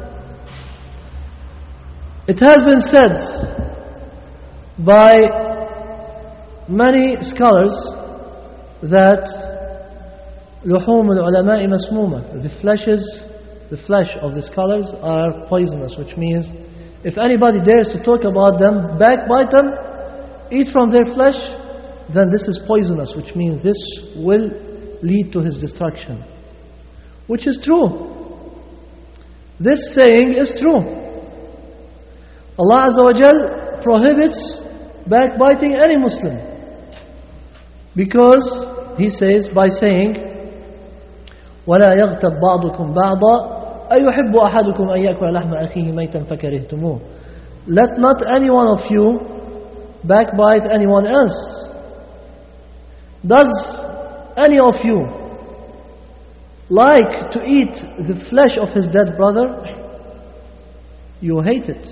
It has been said by many scholars that لحوم العلماء مسمومة, the flesh of the scholars are poisonous, which means if anybody dares to talk about them, backbite them, eat from their flesh, then this is poisonous, which means this will lead to his destruction. Which is true. This saying is true. Allah Azza wa Jal prohibits backbiting any Muslim, because He says, by saying, وَلَا يَغْتَبْ بَعْضُكُمْ بَعْضًا أَيُحِبُّ أَحَدُكُمْ أَن يَأْكُلَ لَحْمَ أَخِيهِ مَيْتًا فَكَرِهْتُمُوهُ. Let not any one of you backbite anyone else. Does any of you like to eat the flesh of his dead brother? You hate it.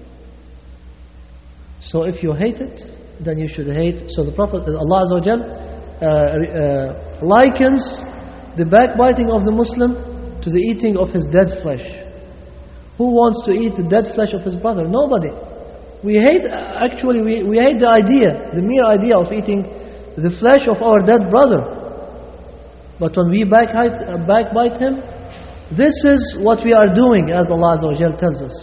So if you hate it, then you should hate. So the Prophet, Allah Azza wa Jal, likens the backbiting of the Muslim to the eating of his dead flesh. Who wants to eat the dead flesh of his brother? Nobody. We hate the idea, the mere idea of eating the flesh of our dead brother. But when we backbite him, this is what we are doing, as Allah Azza wa Jal tells us.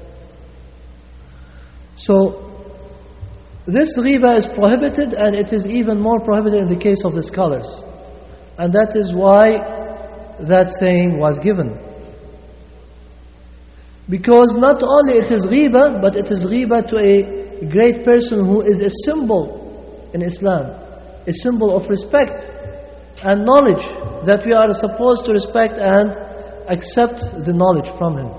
So this ghiba is prohibited, and it is even more prohibited in the case of the scholars. And that is why that saying was given. Because not only it is ghiba, but it is ghiba to a great person who is a symbol in Islam, a symbol of respect and knowledge, that we are supposed to respect and accept the knowledge from him.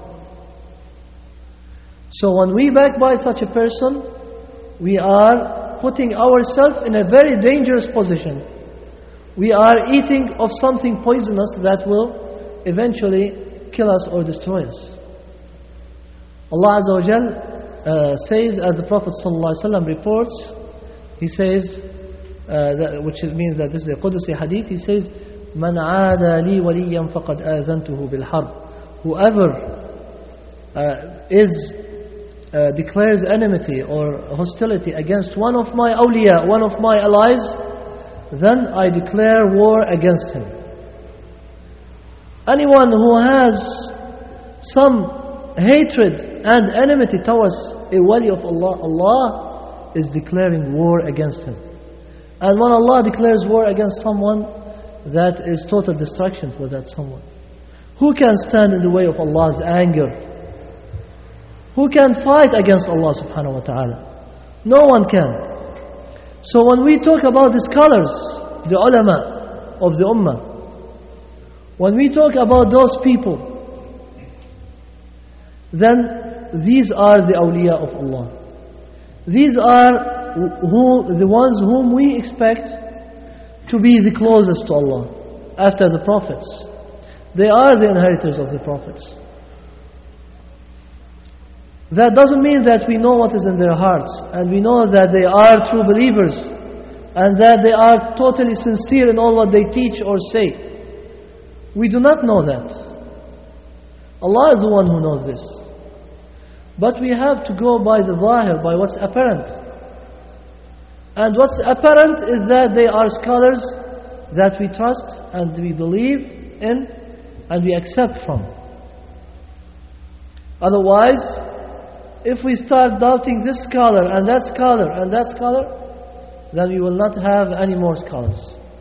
So when we backbite such a person, we are putting ourselves in a very dangerous position. We are eating of something poisonous that will eventually kill us or destroy us. Allah Azza wa Jal says, as the Prophet ﷺ reports, he says, which means that this is a Qudsi hadith, he says, مَنْ عَادَ لِي وَلِيًّا فَقَدْ آذَنْتُهُ بِالْحَرْبِ. Whoever declares enmity or hostility against one of my awliya, one of my allies, then I declare war against him. Anyone who has some hatred and enmity towards a wali of Allah, Allah is declaring war against him. And when Allah declares war against someone, that is total destruction for that someone. Who can stand in the way of Allah's anger? Who can fight against Allah subhanahu wa ta'ala? No one can. So when we talk about the scholars, the ulama of the ummah, when we talk about those people, then these are the awliya of Allah. These are the ones whom we expect to be the closest to Allah after the prophets. They are the inheritors of the prophets. That doesn't mean that we know what is in their hearts, and we know that they are true believers, and that they are totally sincere in all what they teach or say. We do not know that. Allah is the one who knows this. But we have to go by the zahir, by what's apparent. And what's apparent is that they are scholars that we trust and we believe in and we accept from. Otherwise, if we start doubting this scholar and that scholar and that scholar, then we will not have any more scholars.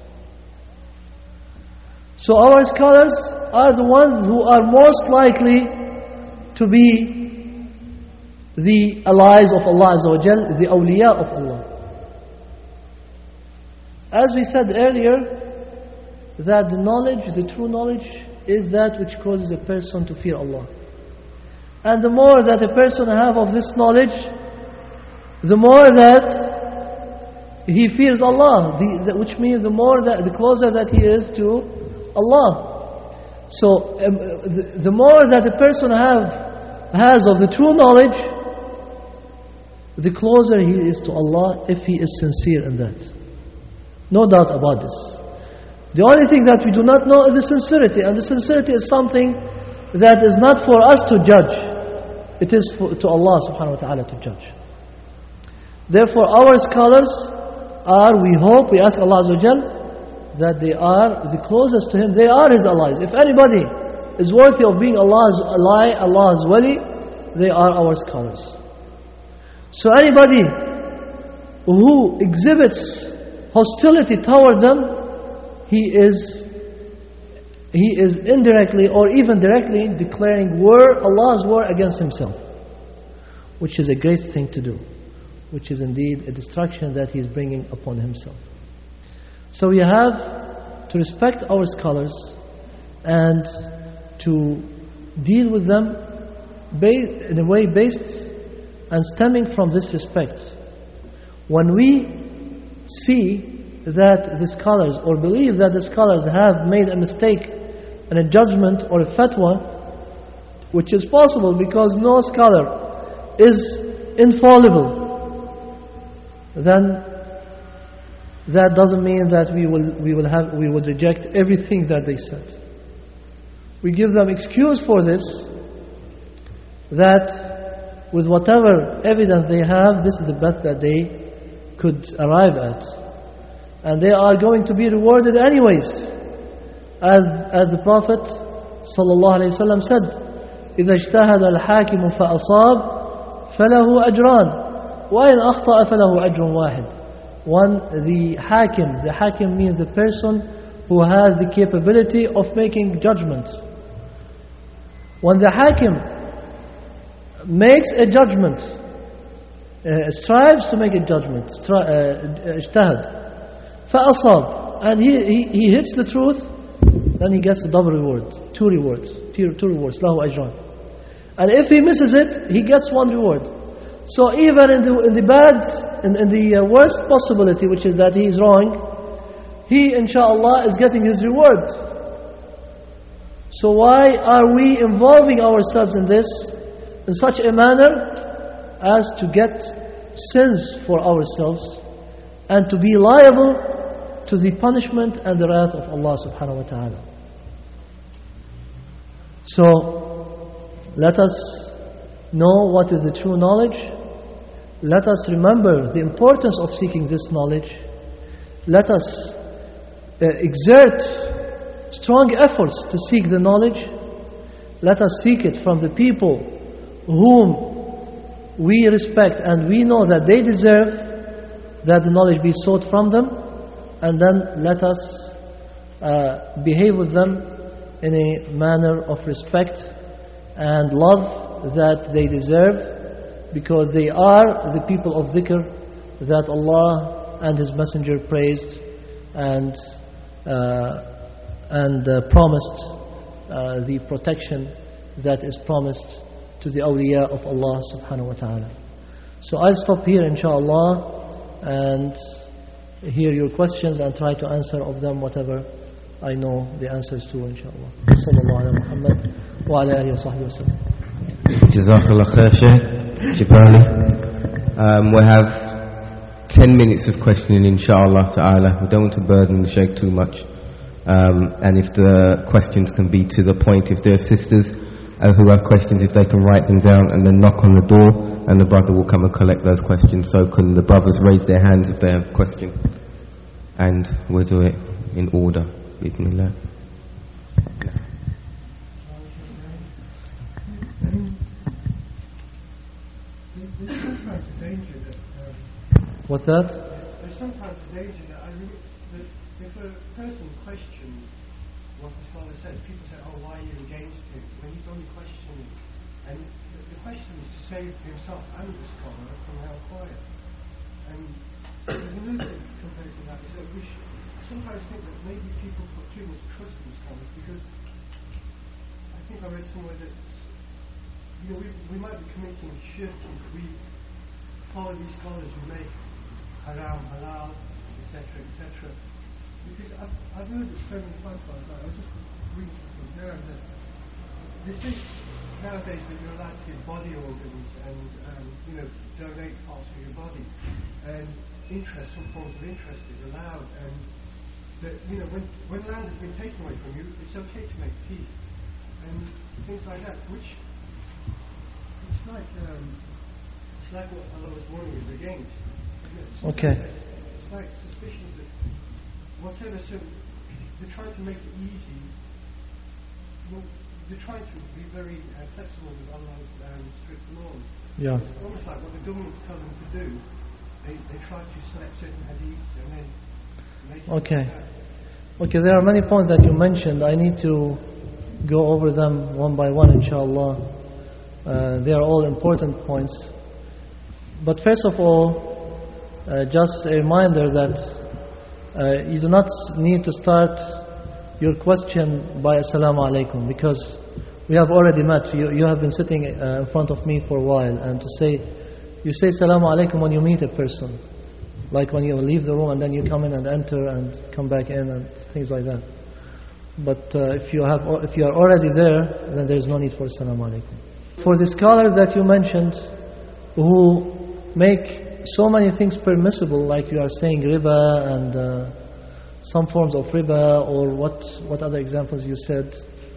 So our scholars are the ones who are most likely to be the allies of Allah Azza wa Jal, the awliya of Allah. As we said earlier, that the knowledge, the true knowledge, is that which causes a person to fear Allah. And the more that a person have of this knowledge, the more that he fears Allah, which means the more that, the closer that he is to Allah. So the more that a person has of the true knowledge, the closer he is to Allah if he is sincere in that. No doubt about this. The only thing that we do not know is the sincerity, and the sincerity is something that is not for us to judge. It is to Allah subhanahu wa ta'ala to judge. Therefore our scholars are, we hope, we ask Allah Azza wa Jal, that they are the closest to Him. They are His allies. If anybody is worthy of being Allah's ally, Allah's wali, they are our scholars. So anybody who exhibits hostility toward them, he is indirectly or even directly declaring war, Allah's war against himself, which is a great thing to do, which is indeed a destruction that he is bringing upon himself. So we have to respect our scholars and to deal with them in a way based and stemming from this respect. When we see that the scholars, or believe that the scholars have made a mistake in a judgment or a fatwa, which is possible because no scholar is infallible, then that doesn't mean that we would reject everything that they said. We give them excuse for this, that with whatever evidence they have, this is the best that they could arrive at. And they are going to be rewarded anyways. As the Prophet ﷺ said, إِذَا اجْتَهَدَ الْحَاكِمُ فَأَصَابَ فَلَهُ أَجْرَانِ وَإِنْ أَخْطَأَ فَلَهُ أَجْرٌ وَاحِدٌ. When the hakim means the person who has the capability of making judgment. When the hakim makes a judgment, strives to make a judgment, اجتهد, فأصاب, and he hits the truth, then he gets a double reward, two rewards, له أجران. And if he misses it, he gets one reward. So even in the worst possibility, which is that he is wrong, he inshallah is getting his reward. So why are we involving ourselves in this in such a manner as to get sins for ourselves and to be liable to the punishment and the wrath of Allah subhanahu wa ta'ala? So let us know what is the true knowledge. Let us remember the importance of seeking this knowledge. Let us exert strong efforts to seek the knowledge. Let us seek it from the people whom we respect and we know that they deserve that the knowledge be sought from them, and then let us behave with them in a manner of respect and love that they deserve, because they are the people of dhikr that Allah and His Messenger praised and promised the protection that is promised to the awliya of Allah subhanahu wa ta'ala. So I'll stop here inshallah and hear your questions and try to answer of them whatever I know the answers to, inshallah. Sallallahu ala Muhammad wa ala alihi wa sahbihi wa sallam. Jazakallah khair, Shaykh Jibrali. We have 10 minutes of questioning, inshallah ta'ala. We don't want to burden the Shaykh too much. And if the questions can be to the point, if there are sisters who have questions, if they can write them down and then knock on the door, and the brother will come and collect those questions. So can the brothers raise their hands if they have a question? And we'll do it in order. Bismillah. What's that? There's sometimes a danger that if a person questions what the scholar says, people say, oh, why are you against him? When he's only questioning. And the question is to save himself and the scholar from hellfire. And there's another thing compared to that is that we should sometimes think that maybe people put too much trust in scholars, because I think I read somewhere that we might be committing shirk if we follow these scholars who make haram, halal, etc., etc. Because I've heard that so many times, I was just reading something there, that they say nowadays that you're allowed to give body organs and donate parts of your body, and interest, some forms of interest is allowed, and that when land has been taken away from you, it's okay to make peace and things like that, which it's like what Allah was warning us against. Okay. It's like suspicious that whatever, so they're trying to make it easy. Well, they're trying to be very flexible with Allah's strict laws. Yeah. It's almost like what the government tell them to do. They try to select certain hadiths and then make it Okay. like that. Okay, there are many points that you mentioned. I need to go over them one by one, inshallah. They are all important points. But first of all, just a reminder that you do not need to start your question by Assalamu alaikum, because we have already met. You have been sitting in front of me for a while, and you say Assalamu alaikum when you meet a person, like when you leave the room and then you come in and enter and come back in and things like that. But if you are already there, then there is no need for Assalamu alaikum. For the scholars that you mentioned, who make so many things permissible, like you are saying riba and some forms of riba, or what other examples you said?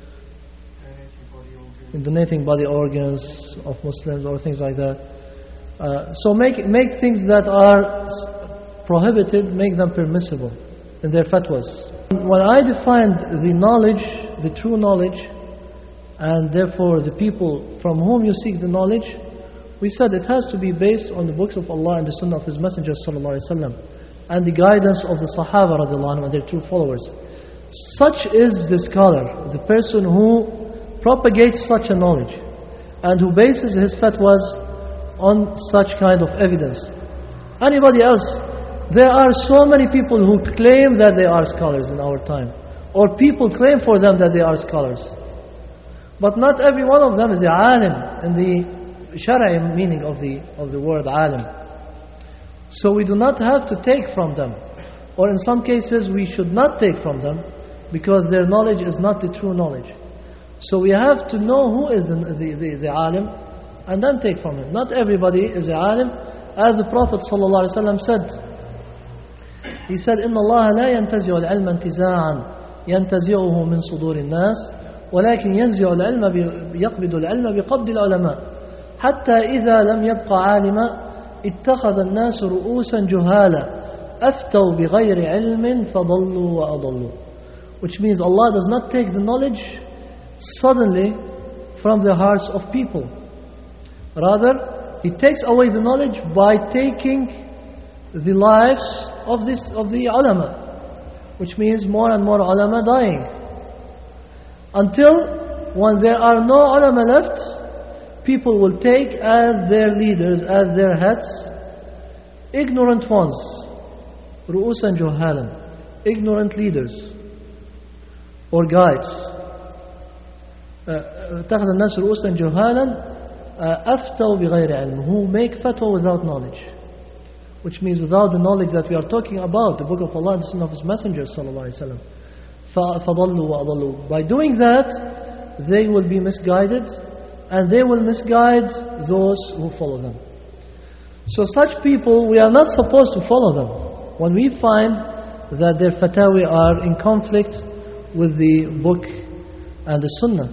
Donating body organs of Muslims or things like that. So make things that are prohibited, make them permissible in their fatwas. When I defined the knowledge, the true knowledge, and therefore the people from whom you seek the knowledge, we said it has to be based on the books of Allah and the Sunnah of His Messenger sallallahu alaihi wasallam, and the guidance of the Sahaba radiallahu anhu and their true followers. Such is the scholar, the person who propagates such a knowledge and who bases his fatwas on such kind of evidence. Anybody else, there are so many people who claim that they are scholars in our time, or people claim for them that they are scholars, but not every one of them is a alim in the Shara'i meaning of the word alim. So we do not have to take from them, or in some cases we should not take from them, because their knowledge is not the true knowledge. So we have to know who is the alim, and then take from him. Not everybody is a alim, as the Prophet ﷺ said. He said, إن الله لا ينتزع العلم انتزاعا ينتزعه من صدور الناس ولكن ينزع العلم يقبض العلم بقبض العلماء حتى إذا لم يبقى عالما اتخذ الناس رؤوسا جهالا أفتوا بغير علم فضلوا وأضلوا. Which means Allah does not take the knowledge suddenly from the hearts of people. Rather, He takes away the knowledge by taking the lives of the ulama, which means more and more ulama dying, until when there are no ulama left, people will take as their leaders, as their heads, ignorant ones, ru'usan juhalan, ignorant leaders or guides. اتخذ الناس رؤوسا جهالا أفتوا بغير علم, who make fatwa without knowledge, which means without the knowledge that we are talking about, the book of Allah and the Sunnah of His Messenger sallallahu alaihi wasallam. فَضَلُّوا وَأَضَلُّوا. By doing that, they will be misguided, and they will misguide those who follow them. So such people, we are not supposed to follow them. When we find that their fatawi are in conflict with the book and the sunnah.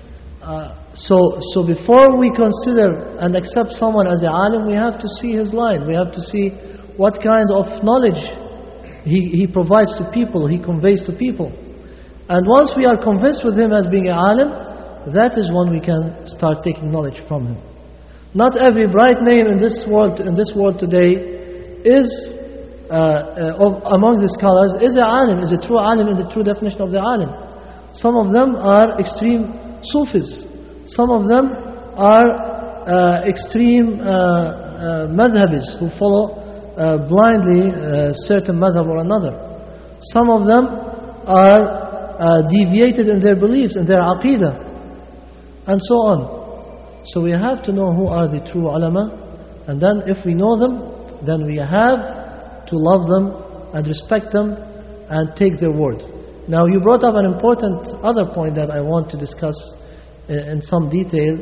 So before we consider and accept someone as a alim, we have to see his line. We have to see what kind of knowledge he provides to people, he conveys to people. And once we are convinced with him as being an alim, that is when we can start taking knowledge from him. Not every bright name in this world today is among the scholars is a alim, is a true alim in the true definition of the alim. Some of them are extreme Sufis. Some of them are extreme madhabis who follow blindly certain madhab or another. Some of them are deviated in their beliefs, in their aqidah, and so on. So we have to know who are the true ulama, and then if we know them, then we have to love them and respect them and take their word. Now you brought up an important other point that I want to discuss in some detail.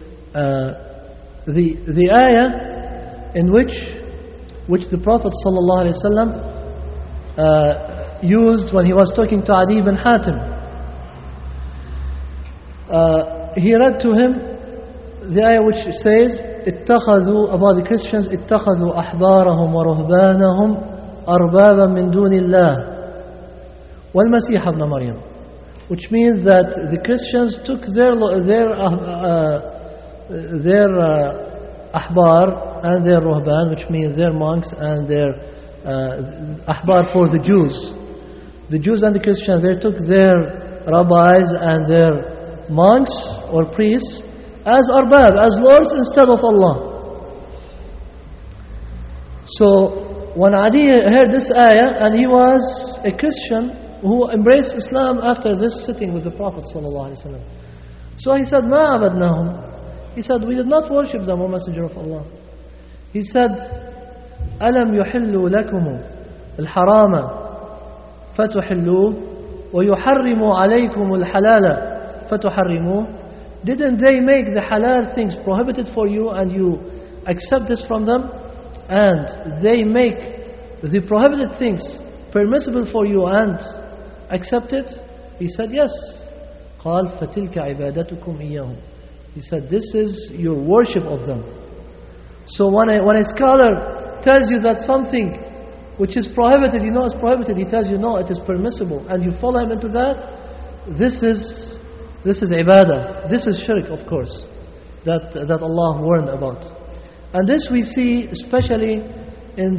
The ayah in which the Prophet ﷺ used when he was talking to Adi ibn Hatim. He read to him the ayah which says, اتخذوا, about the Christians, اتخذوا أحبارهم ورهبانهم أربابا من دون الله والمسيح ابن مريم, which means that the Christians took their ahbar and their ruhban, which means their monks, and their ahbar for the Jews. The Jews and the Christians, they took their rabbis and their monks or priests as arbab, as lords instead of Allah. So when Adi heard this ayah, and he was a Christian who embraced Islam after this sitting with the Prophet ﷺ. So he said, مَا عَبَدْنَاهُمْ. He said, we did not worship them, O Messenger of Allah. He said, أَلَمْ يُحِلُّوا لَكُمُ الْحَرَامَ فَتُحِلُّوهُ وَيُحَرِّمُوا عَلَيْكُمُ الْحَلَالَ فَتُحَرِّمُوهُ. Didn't they make the halal things prohibited for you and you accept this from them? And they make the prohibited things permissible for you and accept it? He said, yes. قال فَتِلْكَ عِبَادَتُكُمْ إِيَّهُمْ. He said, this is your worship of them. So when a scholar tells you that something which is prohibited, you know it's prohibited, he tells you no, it is permissible, and you follow him into that, this is ibadah. This is shirk, of course, that Allah warned about. And this we see especially in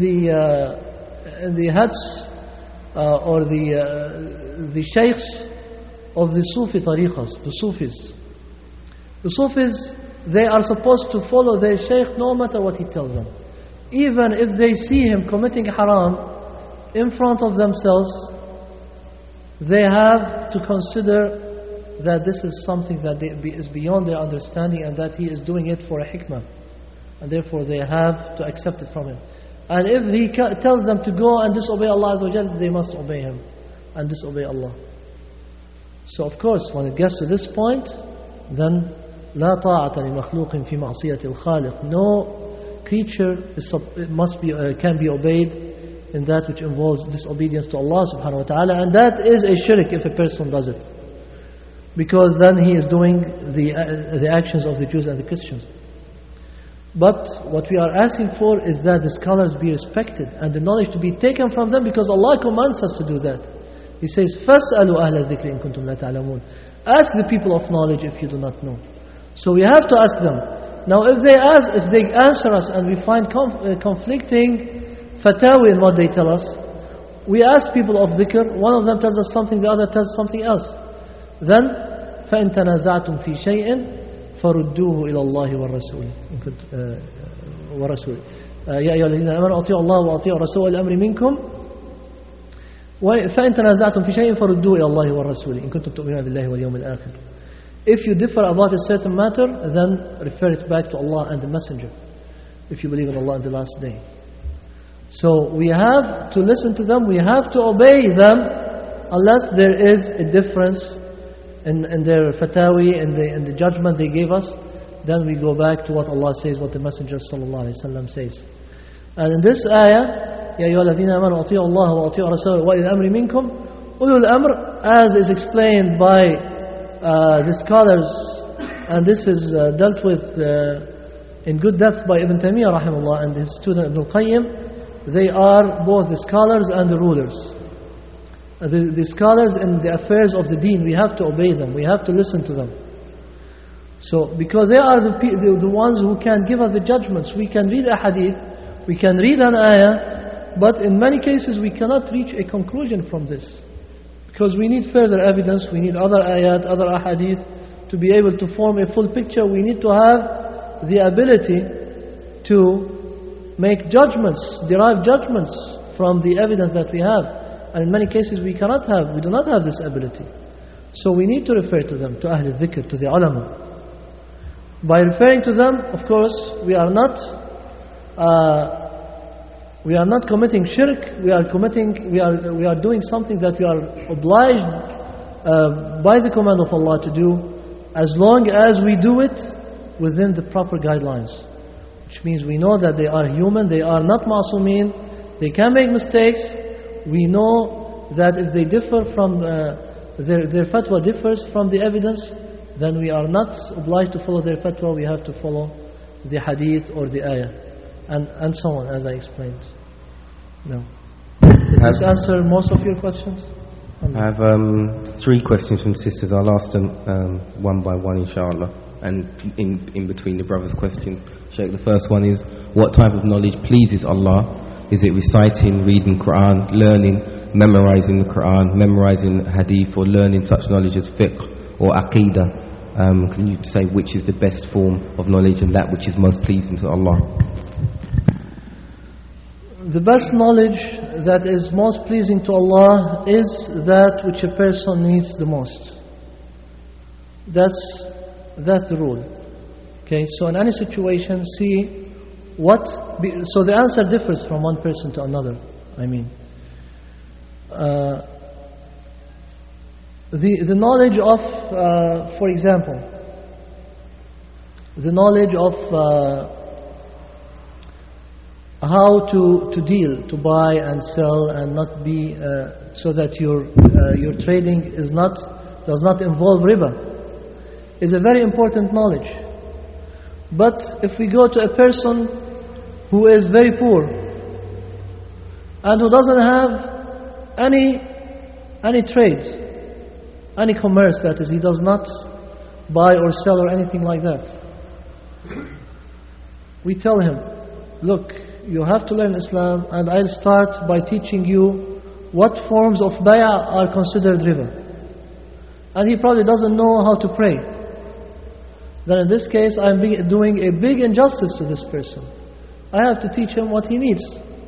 the hats or the shaykhs of the Sufi tariqas, the Sufis. The Sufis, they are supposed to follow their shaykh no matter what he tells them. Even if they see him committing haram in front of themselves, they have to consider that this is something that is beyond their understanding and that he is doing it for a hikmah. And therefore they have to accept it from him. And if he tells them to go and disobey Allah Azza wa Jal, they must obey him and disobey Allah. So of course, when it gets to this point, then لا طاعة لمخلوق في معصية الخالق. No creature can be obeyed in that which involves disobedience to Allah subhanahu wa ta'ala, and that is a shirk if a person does it, because then he is doing the actions of the Jews and the Christians. But what we are asking for is that the scholars be respected and the knowledge to be taken from them, because Allah commands us to do that. He says, فَاسْأَلُوا أَهْلَ الذِّكْرِ إِن كُنتُمْ لَا تَعْلَمُونَ. Ask the people of knowledge if you do not know. So we have to ask them. Now if they answer us and we find conflicting fatawi in what they tell us, we ask people of dhikr, one of them tells us something, the other tells something else. Then فَإِن تَنَازَعْتُمْ فِي شَيْءٍ فَرُدُّوهُ إِلَى اللَّهِ وَالرَّسُولِ يَا أَيُّهَا الَّذِينَ آمَنُوا أَطِيعُوا اللَّهَ وَأَطِيعُوا الرَّسُولَ وَأُولِي الْأَمْرِ مِنكُمْ فَإِن تَنَازَعْتُمْ فِي شَيْءٍ فَرُدُّوهُ إِلَى اللَّهِ وَالرَّسُولِ إِن كُنتُمْ تُؤْمِنُونَ بِاللَّهِ وَالْيَوْمِ الْآخِرِ. If you differ about a certain matter, then refer it back to Allah and the Messenger, if you believe in Allah and the last day. So we have to listen to them, we have to obey them, unless there is a difference in their fatawi, in the judgment they gave us. Then we go back to what Allah says, what the Messenger ﷺ says. And in this ayah, يا أيها الذين آمنوا أطيعوا الله وأطيعوا رسوله وأولي الأمر منكم. Ulul Amr, as is explained by the scholars, and this is dealt with in good depth by Ibn Taymiyyah rahimahullah and his student Ibn al-Qayyim. They are both the scholars and the rulers. The scholars in the affairs of the deen, we have to obey them, we have to listen to them. So, because they are the ones who can give us the judgments. We can read a hadith, we can read an ayah, but in many cases we cannot reach a conclusion from this. Because we need further evidence, we need other ayat, other ahadith to be able to form a full picture. We need to have the ability to make judgments, derive judgments from the evidence that we have. And in many cases we do not have this ability. So we need to refer to them, to Ahl al-Dhikr, to the ulama. By referring to them, of course, we are not committing shirk. We are doing something that we are obliged by the command of Allah to do, as long as we do it within the proper guidelines. Which means we know that they are human, they are not ma'asumeen, they can make mistakes. We know that if they differ from their fatwa differs from the evidence, then we are not obliged to follow their fatwa. We have to follow the hadith or the ayah, and so on, as I explained. No. Did this answer most of your questions? I have 3 questions from sisters. I'll ask them one by one, inshallah, and in between the brothers' questions. Sheikh, the first one is, what type of knowledge pleases Allah? Is it reciting, reading Quran, learning, memorizing the Quran, memorizing hadith, or learning such knowledge as fiqh or aqidah? Can you say which is the best form of knowledge and that which is most pleasing to Allah? The best knowledge that is most pleasing to Allah is that which a person needs the most. That's the rule. Okay, so in any situation, see so the answer differs from one person to another. I mean, the knowledge of, for example, the knowledge of how to deal, to buy and sell, and not be so that your trading does not involve riba, is a very important knowledge. But if we go to a person who is very poor and who doesn't have any trade, any commerce, that is, he does not buy or sell or anything like that, we tell him, look, you have to learn Islam, and I'll start by teaching you what forms of bay'ah are considered riba. And he probably doesn't know how to pray. Then in this case, I'm doing a big injustice to this person. I have to teach him what he needs.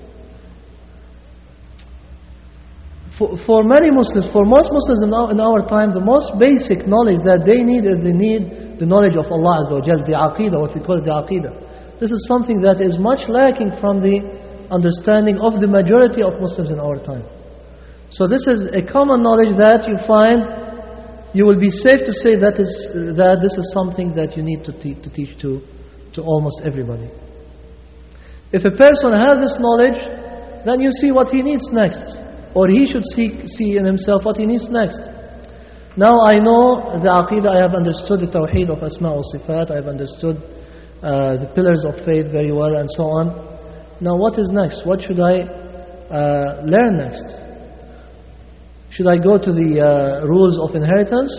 For many Muslims, for most Muslims in our time, the most basic knowledge that they need is they need the knowledge of Allah Azza wa Jal, the Aqidah, what we call the Aqidah. This is something that is much lacking from the understanding of the majority of Muslims in our time. So this is a common knowledge that you find, you will be safe to say that this is something that you need to teach to almost everybody. If a person has this knowledge, then you see what he needs next, or he should see in himself what he needs next. Now I know the Aqidah, I have understood the Tawheed of Asma wa Sifat, I have understood the pillars of faith very well, and so on. Now what is next? What should I learn next? Should I go to the rules of inheritance,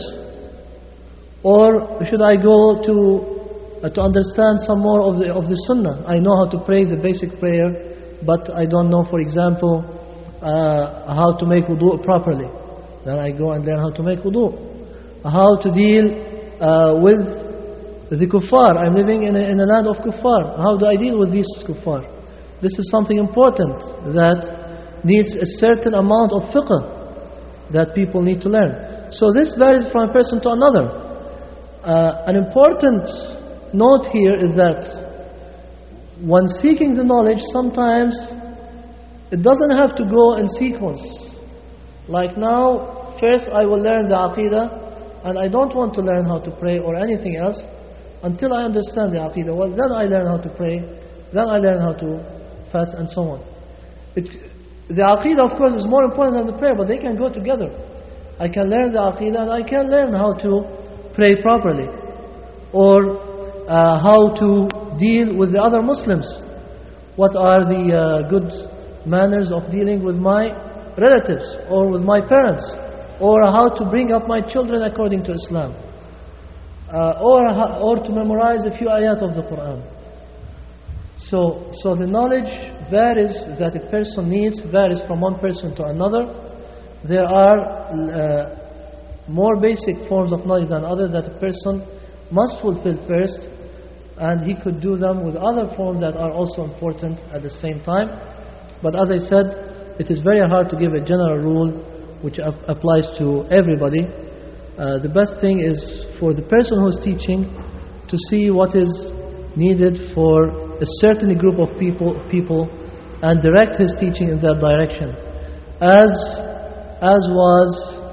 or should I go to understand some more of the Sunnah? I know how to pray the basic prayer, but I don't know, for example, how to make wudu properly. Then I go and learn how to make wudu. How to deal with the kuffar. I'm living in a land of kuffar. How do I deal with these kuffar? This is something important that needs a certain amount of fiqh that people need to learn. So this varies from a person to another. An important note here is that when seeking the knowledge, sometimes it doesn't have to go in sequence. Like now, first I will learn the Aqidah, and I don't want to learn how to pray or anything else until I understand the Aqidah. Well, then I learn how to pray, then I learn how to fast, and so on. The Aqidah, of course, is more important than the prayer, but they can go together. I can learn the Aqidah and I can learn how to pray properly, or how to deal with the other Muslims. What are the good manners of dealing with my relatives or with my parents, or how to bring up my children according to Islam, or to memorize a few ayat of the Quran. So the knowledge varies, that a person needs varies from one person to another. There are more basic forms of knowledge than others that a person must fulfill first, and he could do them with other forms that are also important at the same time. But as I said, it is very hard to give a general rule which applies to everybody. The best thing is for the person who is teaching to see what is needed for a certain group of people and direct his teaching in that direction, as was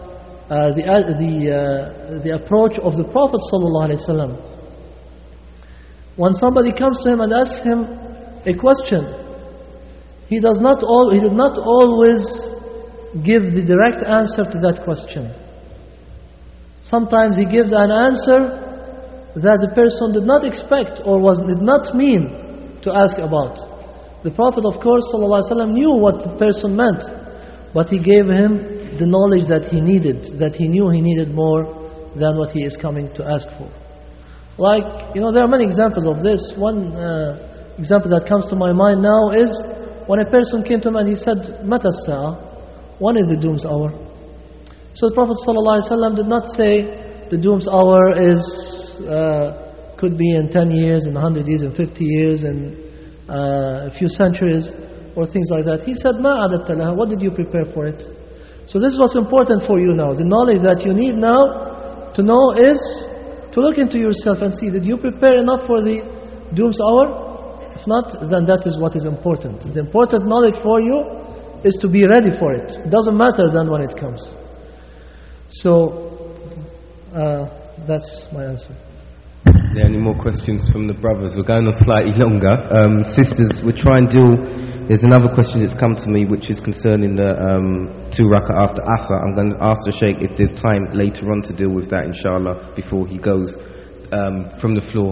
the approach of the Prophet ﷺ. When somebody comes to him and asks him a question, he did not always give the direct answer to that question. Sometimes he gives an answer that the person did not expect or did not mean to ask about. The Prophet, of course, ﷺ knew what the person meant, but he gave him the knowledge that he needed, that he knew he needed more than what he is coming to ask for. Like, there are many examples of this. One example that comes to my mind now is when a person came to him and he said, Mata as-sa'a? When is the doom's hour? So the Prophet ﷺ did not say the doom's hour could be in 10 years, in 100 years, in 50 years, in a few centuries, or things like that. He said, Ma adatta laha? What did you prepare for it? So this is what's important for you now. The knowledge that you need now to know is to look into yourself and see, did you prepare enough for the doom's hour? If not, then that is what is important. The important knowledge for you is to be ready for it. It doesn't matter then when it comes. So, that's my answer. Are there any more questions from the brothers? We're going on slightly longer. Sisters, we'll try and there's another question that's come to me which is concerning the 2 rak'ah after Asr. I'm going to ask the Shaykh if there's time later on to deal with that, inshallah, before he goes from the floor.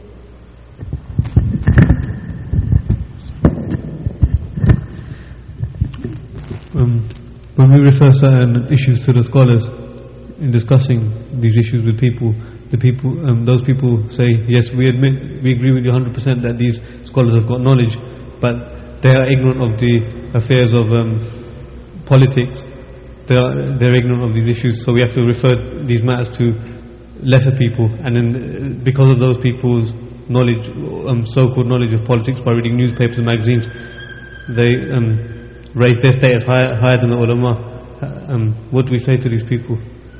When we refer certain issues to the scholars in discussing these issues with people, those people say, yes, we agree with you 100% that these scholars have got knowledge, but they are ignorant of the affairs of politics. They're ignorant of these issues, so we have to refer these matters to lesser people, and then because of those people's knowledge, so-called knowledge of politics, by reading newspapers and magazines, they raise their status higher than the ulama. What do we say to these people?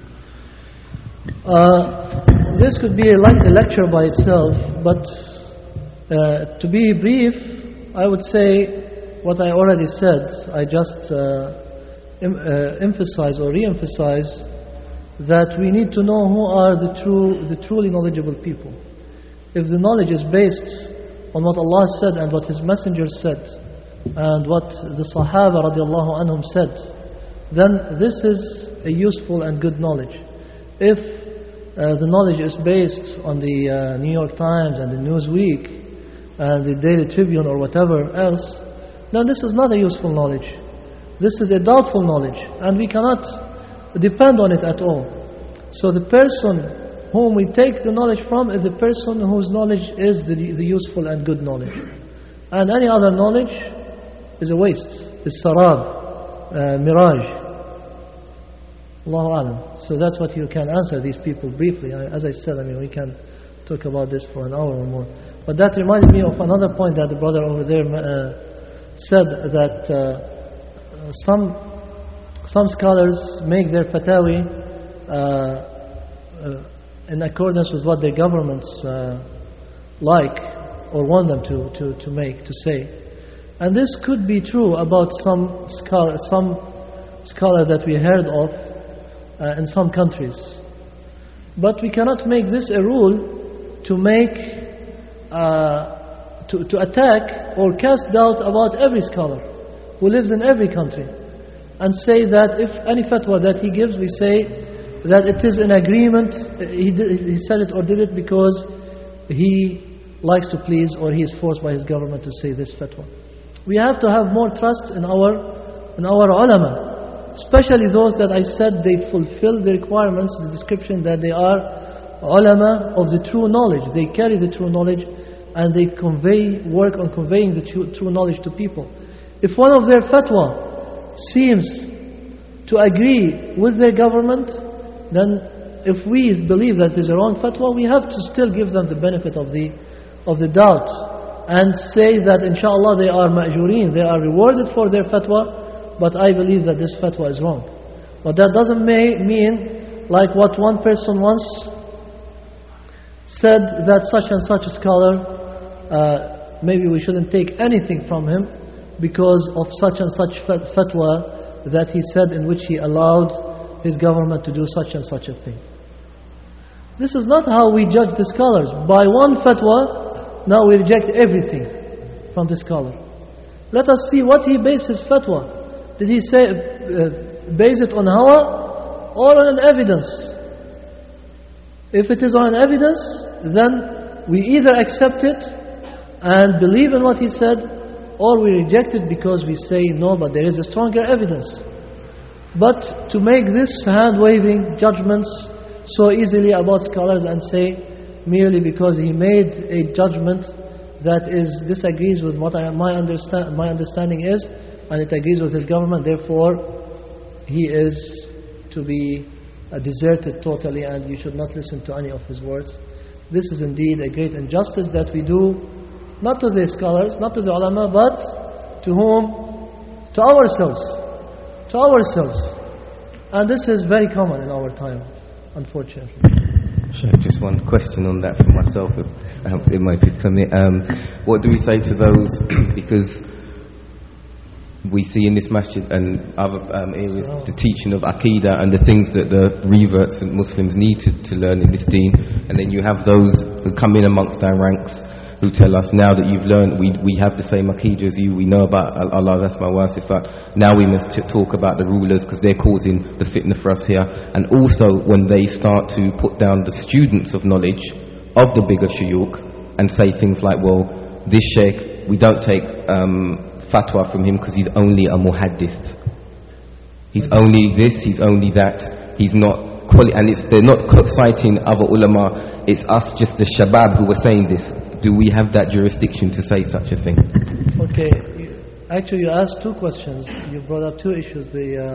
This could be a lecture by itself, but to be brief, I would say what I already said. I just emphasize or re-emphasize that we need to know who are the truly knowledgeable people. If the knowledge is based on what Allah said and what His Messenger said and what the Sahaba radiallahu anhum said, then this is a useful and good knowledge. If the knowledge is based on the New York Times and the Newsweek and the Daily Tribune or whatever else, then this is not a useful knowledge. This is a doubtful knowledge, and we cannot depend on it at all. So the person whom we take the knowledge from is the person whose knowledge is the useful and good knowledge. And any other knowledge is a waste, is sarab, mirage. Allahu Alam. So that's what you can answer these people briefly. As I said, we can talk about this for an hour or more. But that reminded me of another point that the brother over there said, that some scholars make their fatawi in accordance with what their governments like or want them to say. And this could be true about some scholar that we heard of in some countries. But we cannot make this a rule to make to attack or cast doubt about every scholar who lives in every country, and say that if any fatwa that he gives, we say that it is in agreement, he said it or did it because he likes to please, or he is forced by his government to say this fatwa. We have to have more trust in our ulama, especially those that I said they fulfill the requirements, the description that they are ulama of the true knowledge. They carry the true knowledge and they work on conveying the true knowledge to people. If one of their fatwa seems to agree with their government, then if we believe that is a wrong fatwa, we have to still give them the benefit of the doubt and say that inshallah they are ma'jureen, they are rewarded for their fatwa, but I believe that this fatwa is wrong. But that doesn't mean like what one person once said, that such and such a scholar, maybe we shouldn't take anything from him because of such and such fatwa that he said, in which he allowed his government to do such and such a thing. This is not how we judge the scholars. By one fatwa, now we reject everything from the scholar. Let us see what he based his fatwa. Did he say base it on hawa or on an evidence? If it is on an evidence, then we either accept it and believe in what he said, or we reject it because we say no, but there is a stronger evidence. But to make this hand-waving judgments so easily about scholars and say merely because he made a judgment that disagrees with what my understanding is, and it agrees with his government, therefore he is to be deserted totally and you should not listen to any of his words. This is indeed a great injustice that we do, not to the scholars, not to the ulama, but to whom? To ourselves. To ourselves. And this is very common in our time, unfortunately. Sure, just one question on that for myself, if it might be permit. What do we say to those, because we see in this masjid and other areas the teaching of Aqidah and the things that the reverts and Muslims need to learn in this deen, and then you have those who come in amongst our ranks who tell us, now that you've learned, we have the same Aqidah as you, we know about Allah's Asma wa Sifat, now we must talk about the rulers because they're causing the fitna for us here. And also when they start to put down the students of knowledge of the bigger shuyukh and say things like, well, this sheikh, we don't take fatwa from him because he's only a muhaddith, he's only this, he's only that, he's not and they're not citing other ulama, it's us, just the shabab, who were saying this. Do we have that jurisdiction to say such a thing? Okay, actually you asked two questions. You brought up two issues.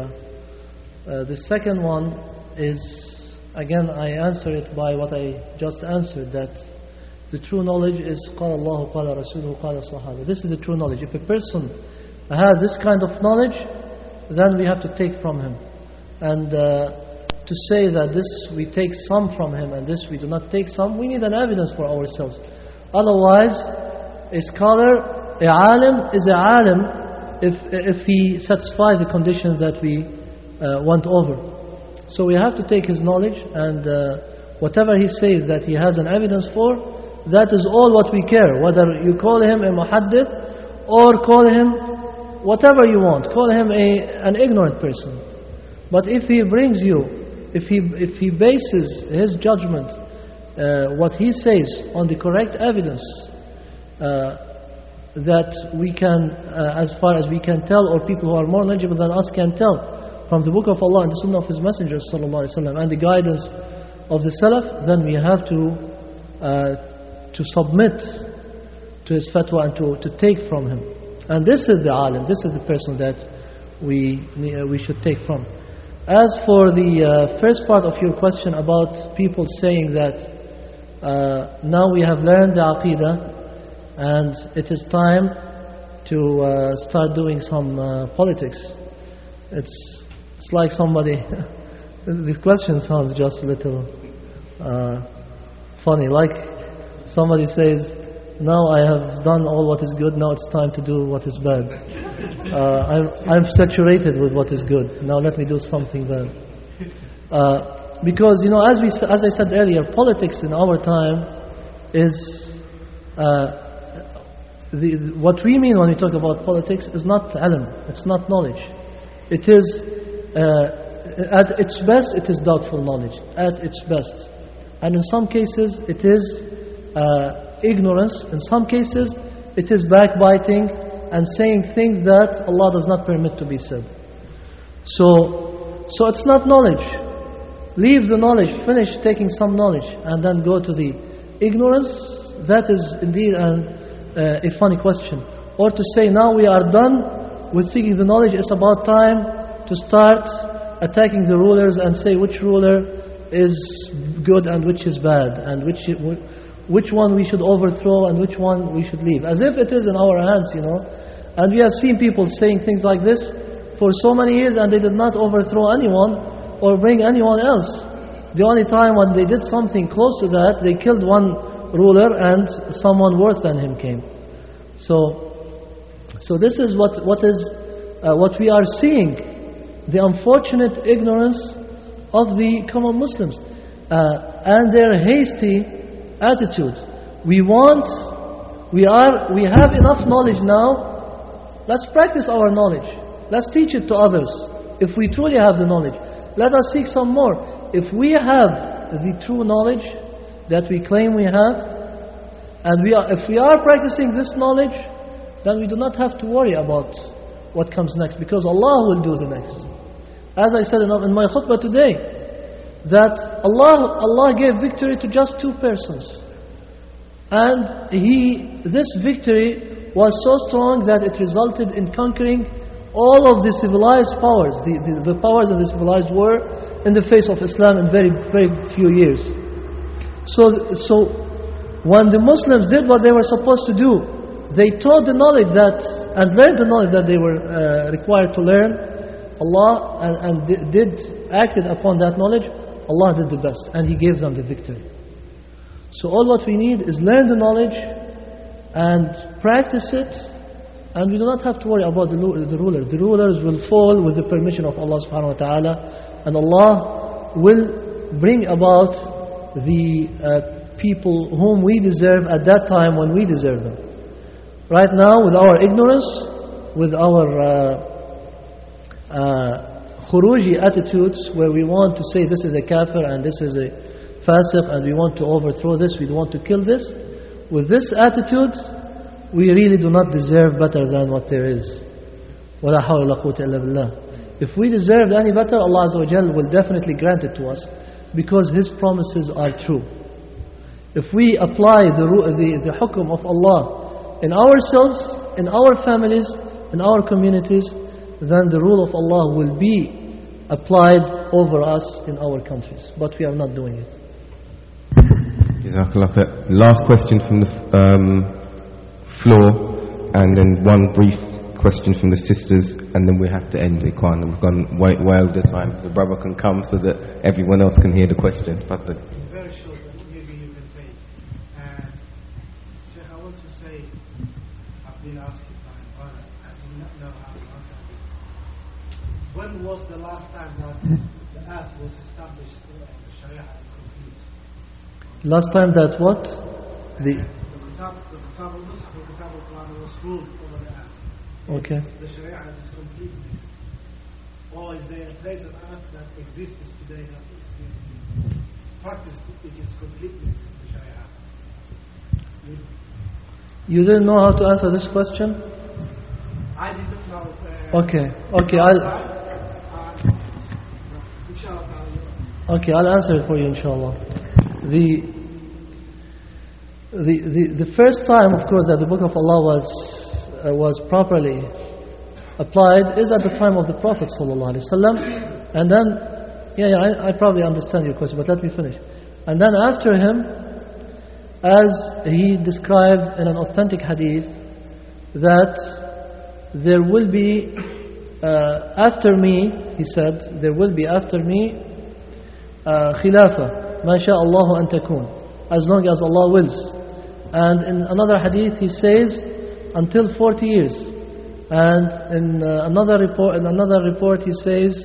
The second one is, again, I answer it by what I just answered, that the true knowledge is قال الله قال رسوله قال الصحابة. This is the true knowledge. If a person has this kind of knowledge, then we have to take from him. And to say that this we take some from him and this we do not take some, we need an evidence for ourselves. Otherwise, a scholar, a alim, is a alim if he satisfies the conditions that we went over. So we have to take his knowledge, and whatever he says that he has an evidence for, that is all what we care. Whether you call him a muhaddith or call him whatever you want, call him an ignorant person. But if he brings you, if he bases his judgment, what he says on the correct evidence that we can, as far as we can tell, or people who are more knowledgeable than us can tell, from the book of Allah and the sunnah of His Messenger ﷺ, and the guidance of the Salaf, then we have to submit to his fatwa and to take from him. And this is the alim, this is the person that we should take from. As for the first part of your question about people saying that now we have learned the Aqidah and it is time to start doing some politics. It's like somebody this question sounds just a little funny, like somebody says, now I have done all what is good, now it's time to do what is bad. I'm saturated with what is good, now let me do something bad. Because, as I said earlier, politics in our time is what we mean when we talk about politics is not ilm, it's not knowledge. It is, at its best, it is doubtful knowledge, at its best. And in some cases, it is ignorance. In some cases, it is backbiting and saying things that Allah does not permit to be said. So it's not knowledge. Leave the knowledge, finish taking some knowledge, and then go to the ignorance. That is indeed a funny question. Or to say, now we are done with seeking the knowledge, it's about time to start attacking the rulers and say which ruler is good and which is bad, and which one we should overthrow and which one we should leave. As if it is in our hands, you know. And we have seen people saying things like this for so many years, and they did not overthrow anyone or bring anyone else. The only time when they did something close to that, they killed one ruler and someone worse than him came. So this is what we are seeing, the unfortunate ignorance of the common Muslims and their hasty attitude. We have enough knowledge now. Let's practice our knowledge. Let's teach it to others. If we truly have the knowledge, let us seek some more. If we have the true knowledge that we claim we have, and if we are practicing this knowledge, then we do not have to worry about what comes next, because Allah will do the next. As I said in my khutbah today, that Allah gave victory to just 2 persons, and this victory was so strong that it resulted in conquering all of the civilized powers, the powers of the civilized world in the face of Islam in very, very few years. So when the Muslims did what they were supposed to do, they taught the knowledge and learned the knowledge that they were required to learn, Allah, and acted upon that knowledge. Allah did the best, and He gave them the victory. So all what we need is learn the knowledge and practice it, and we do not have to worry about the ruler. The rulers will fall with the permission of Allah subhanahu wa ta'ala, and Allah will bring about the people whom we deserve at that time when we deserve them. Right now, with our ignorance, with our khuruji attitudes, where we want to say this is a kafir and this is a fasiq and we want to overthrow this, we want to kill this, with this attitude, we really do not deserve better than what there is. وَلَا حَوْلَ وَلَا قُوَّةَ إِلَّا بِاللَّهِ. If we deserved any better, Allah Azza wa Jal will definitely grant it to us, because His promises are true. If we apply the hukum of Allah in ourselves, in our families, in our communities, then the rule of Allah will be applied over us in our countries. But we are not doing it. Jazakallah khair. Last question from the floor, and then one brief question from the sisters, and then we have to end it. We've gone way over the time. The brother can come so that everyone else can hear the question. Very short, but maybe you can say. I want to say, I've been asking my brother, I do not know how to answer it. When was the last time that the earth was established the Sharia complete? Last time that what? The Kitab al-Quran was ruled over the earth. Okay. The Sharia is complete. Or is there a place on earth that exists today that is practiced in its completeness, the Sharia? You didn't know how to answer this question? I did not know. Okay, I'll answer it for you, inshallah. The first time, of course, that the Book of Allah was properly applied is at the time of the Prophet ﷺ. And then, I probably understand your question, but let me finish. And then after him, as he described in an authentic hadith, that there will be after me, he said, there will be after me khilafah, ma sha Allahu an takun, as long as Allah wills. And in another hadith he says until 40 years, and in another report he says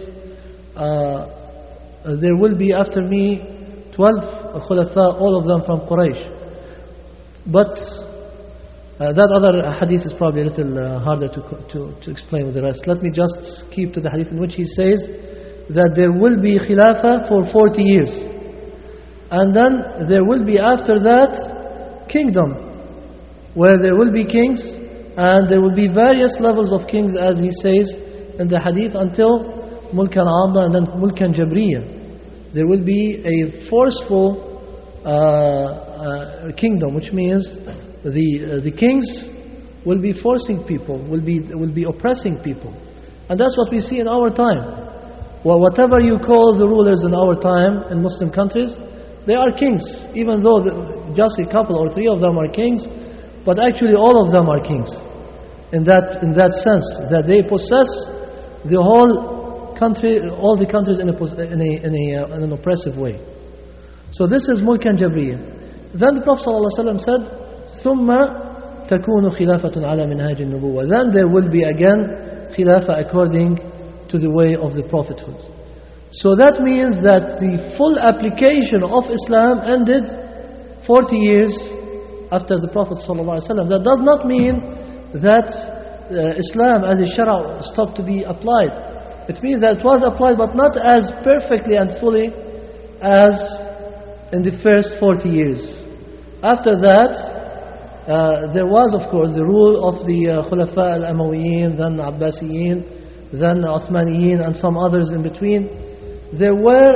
there will be after me 12 khulafa, all of them from Quraysh. But That other hadith is probably a little harder to explain with the rest. Let me just keep to the hadith in which he says that there will be khilafah for 40 years. And then there will be after that kingdom, where there will be kings, and there will be various levels of kings, as he says in the hadith, until Mulkan Adna and then Mulkan Jabriya. There will be a forceful kingdom, which means the kings will be forcing people, will be oppressing people. And that's what we see in our time. Well, whatever you call the rulers in our time in Muslim countries, they are kings, even though just a couple or three of them are kings, but actually all of them are kings in that sense, that they possess the whole country, all the countries in an oppressive way. So this is Mulkan Jabriya. Then the Prophet ﷺ said, ثُمَّ تَكُونُ خِلَافَةٌ عَلَى مِنْهَاجِ النُّبُوَّةِ. Then there will be again khilafah according to the way of the prophethood. So that means that the full application of Islam ended 40 years after the Prophet ﷺ. That does not mean that Islam as a shara stopped to be applied. It means that it was applied, but not as perfectly and fully as in the first 40 years. After that, there was, of course, the rule of the Khulafa al-Amawiyin, then Abbasiyin, then Uthmaniyin, and some others in between. The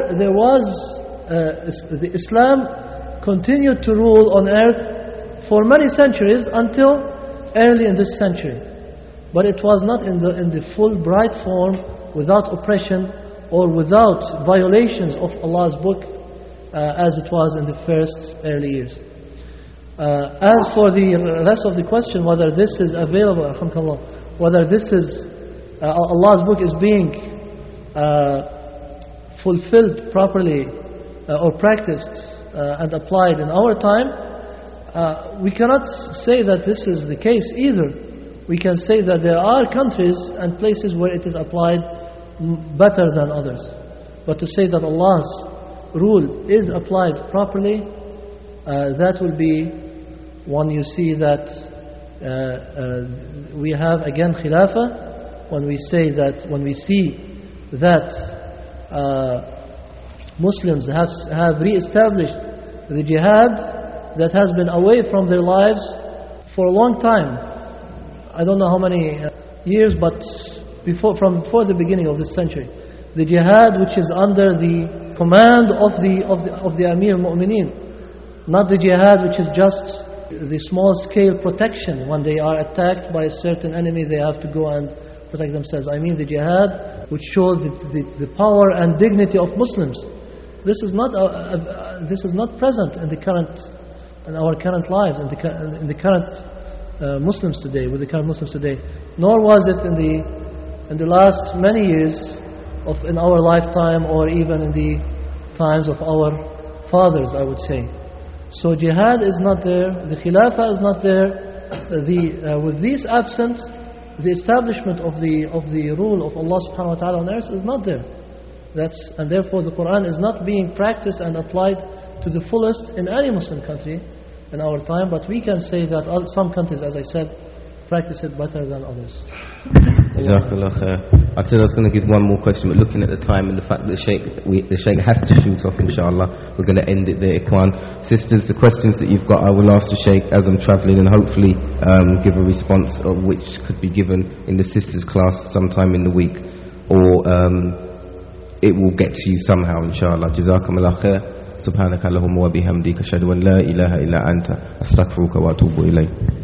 Islam continued to rule on earth for many centuries until early in this century. But it was not in the full bright form, without oppression or without violations of Allah's book, as it was in the first early years. As for the rest of the question, whether this is available, alhamdulillah, whether this is Allah's book is being fulfilled properly or practiced and applied in our time, we cannot say that this is the case either. We can say that there are countries and places where it is applied better than others. But to say that Allah's rule is applied properly, that will be when you see that we have again khilafah, when we see that Muslims have re-established the jihad that has been away from their lives for a long time. I don't know how many years, but before the beginning of this century, the jihad which is under the command of the Amir al-Mu'mineen, not the jihad which is just the small scale protection. When they are attacked by a certain enemy, they have to go and protect themselves. I mean the jihad which shows the power and dignity of Muslims. This is not present in our current lives, in the current Muslims today, with the current Muslims today. Nor was it in the last many years in our lifetime, or even in the times of our fathers, I would say. So jihad is not there, the khilafah is not there. With these absent, the establishment of the rule of Allah subhanahu wa ta'ala on earth is not there. And therefore the Quran is not being practiced and applied to the fullest in any Muslim country in our time. But we can say that some countries, as I said, practice it better than others. Jazakallah khair. I said I was going to give one more question, but looking at the time and the fact that the Shaykh has to shoot off, inshallah, we're going to end it there, Ikhwan. Sisters, the questions that you've got, I will ask the Shaykh as I'm travelling, and hopefully give a response of which could be given in the sisters class sometime in the week, or it will get to you somehow, inshallah. Jazakumullah khair. Subhanaka Allahumma wa bihamdika ashhadu an la ilaha illa anta astaghfiruka wa atubu ilayk.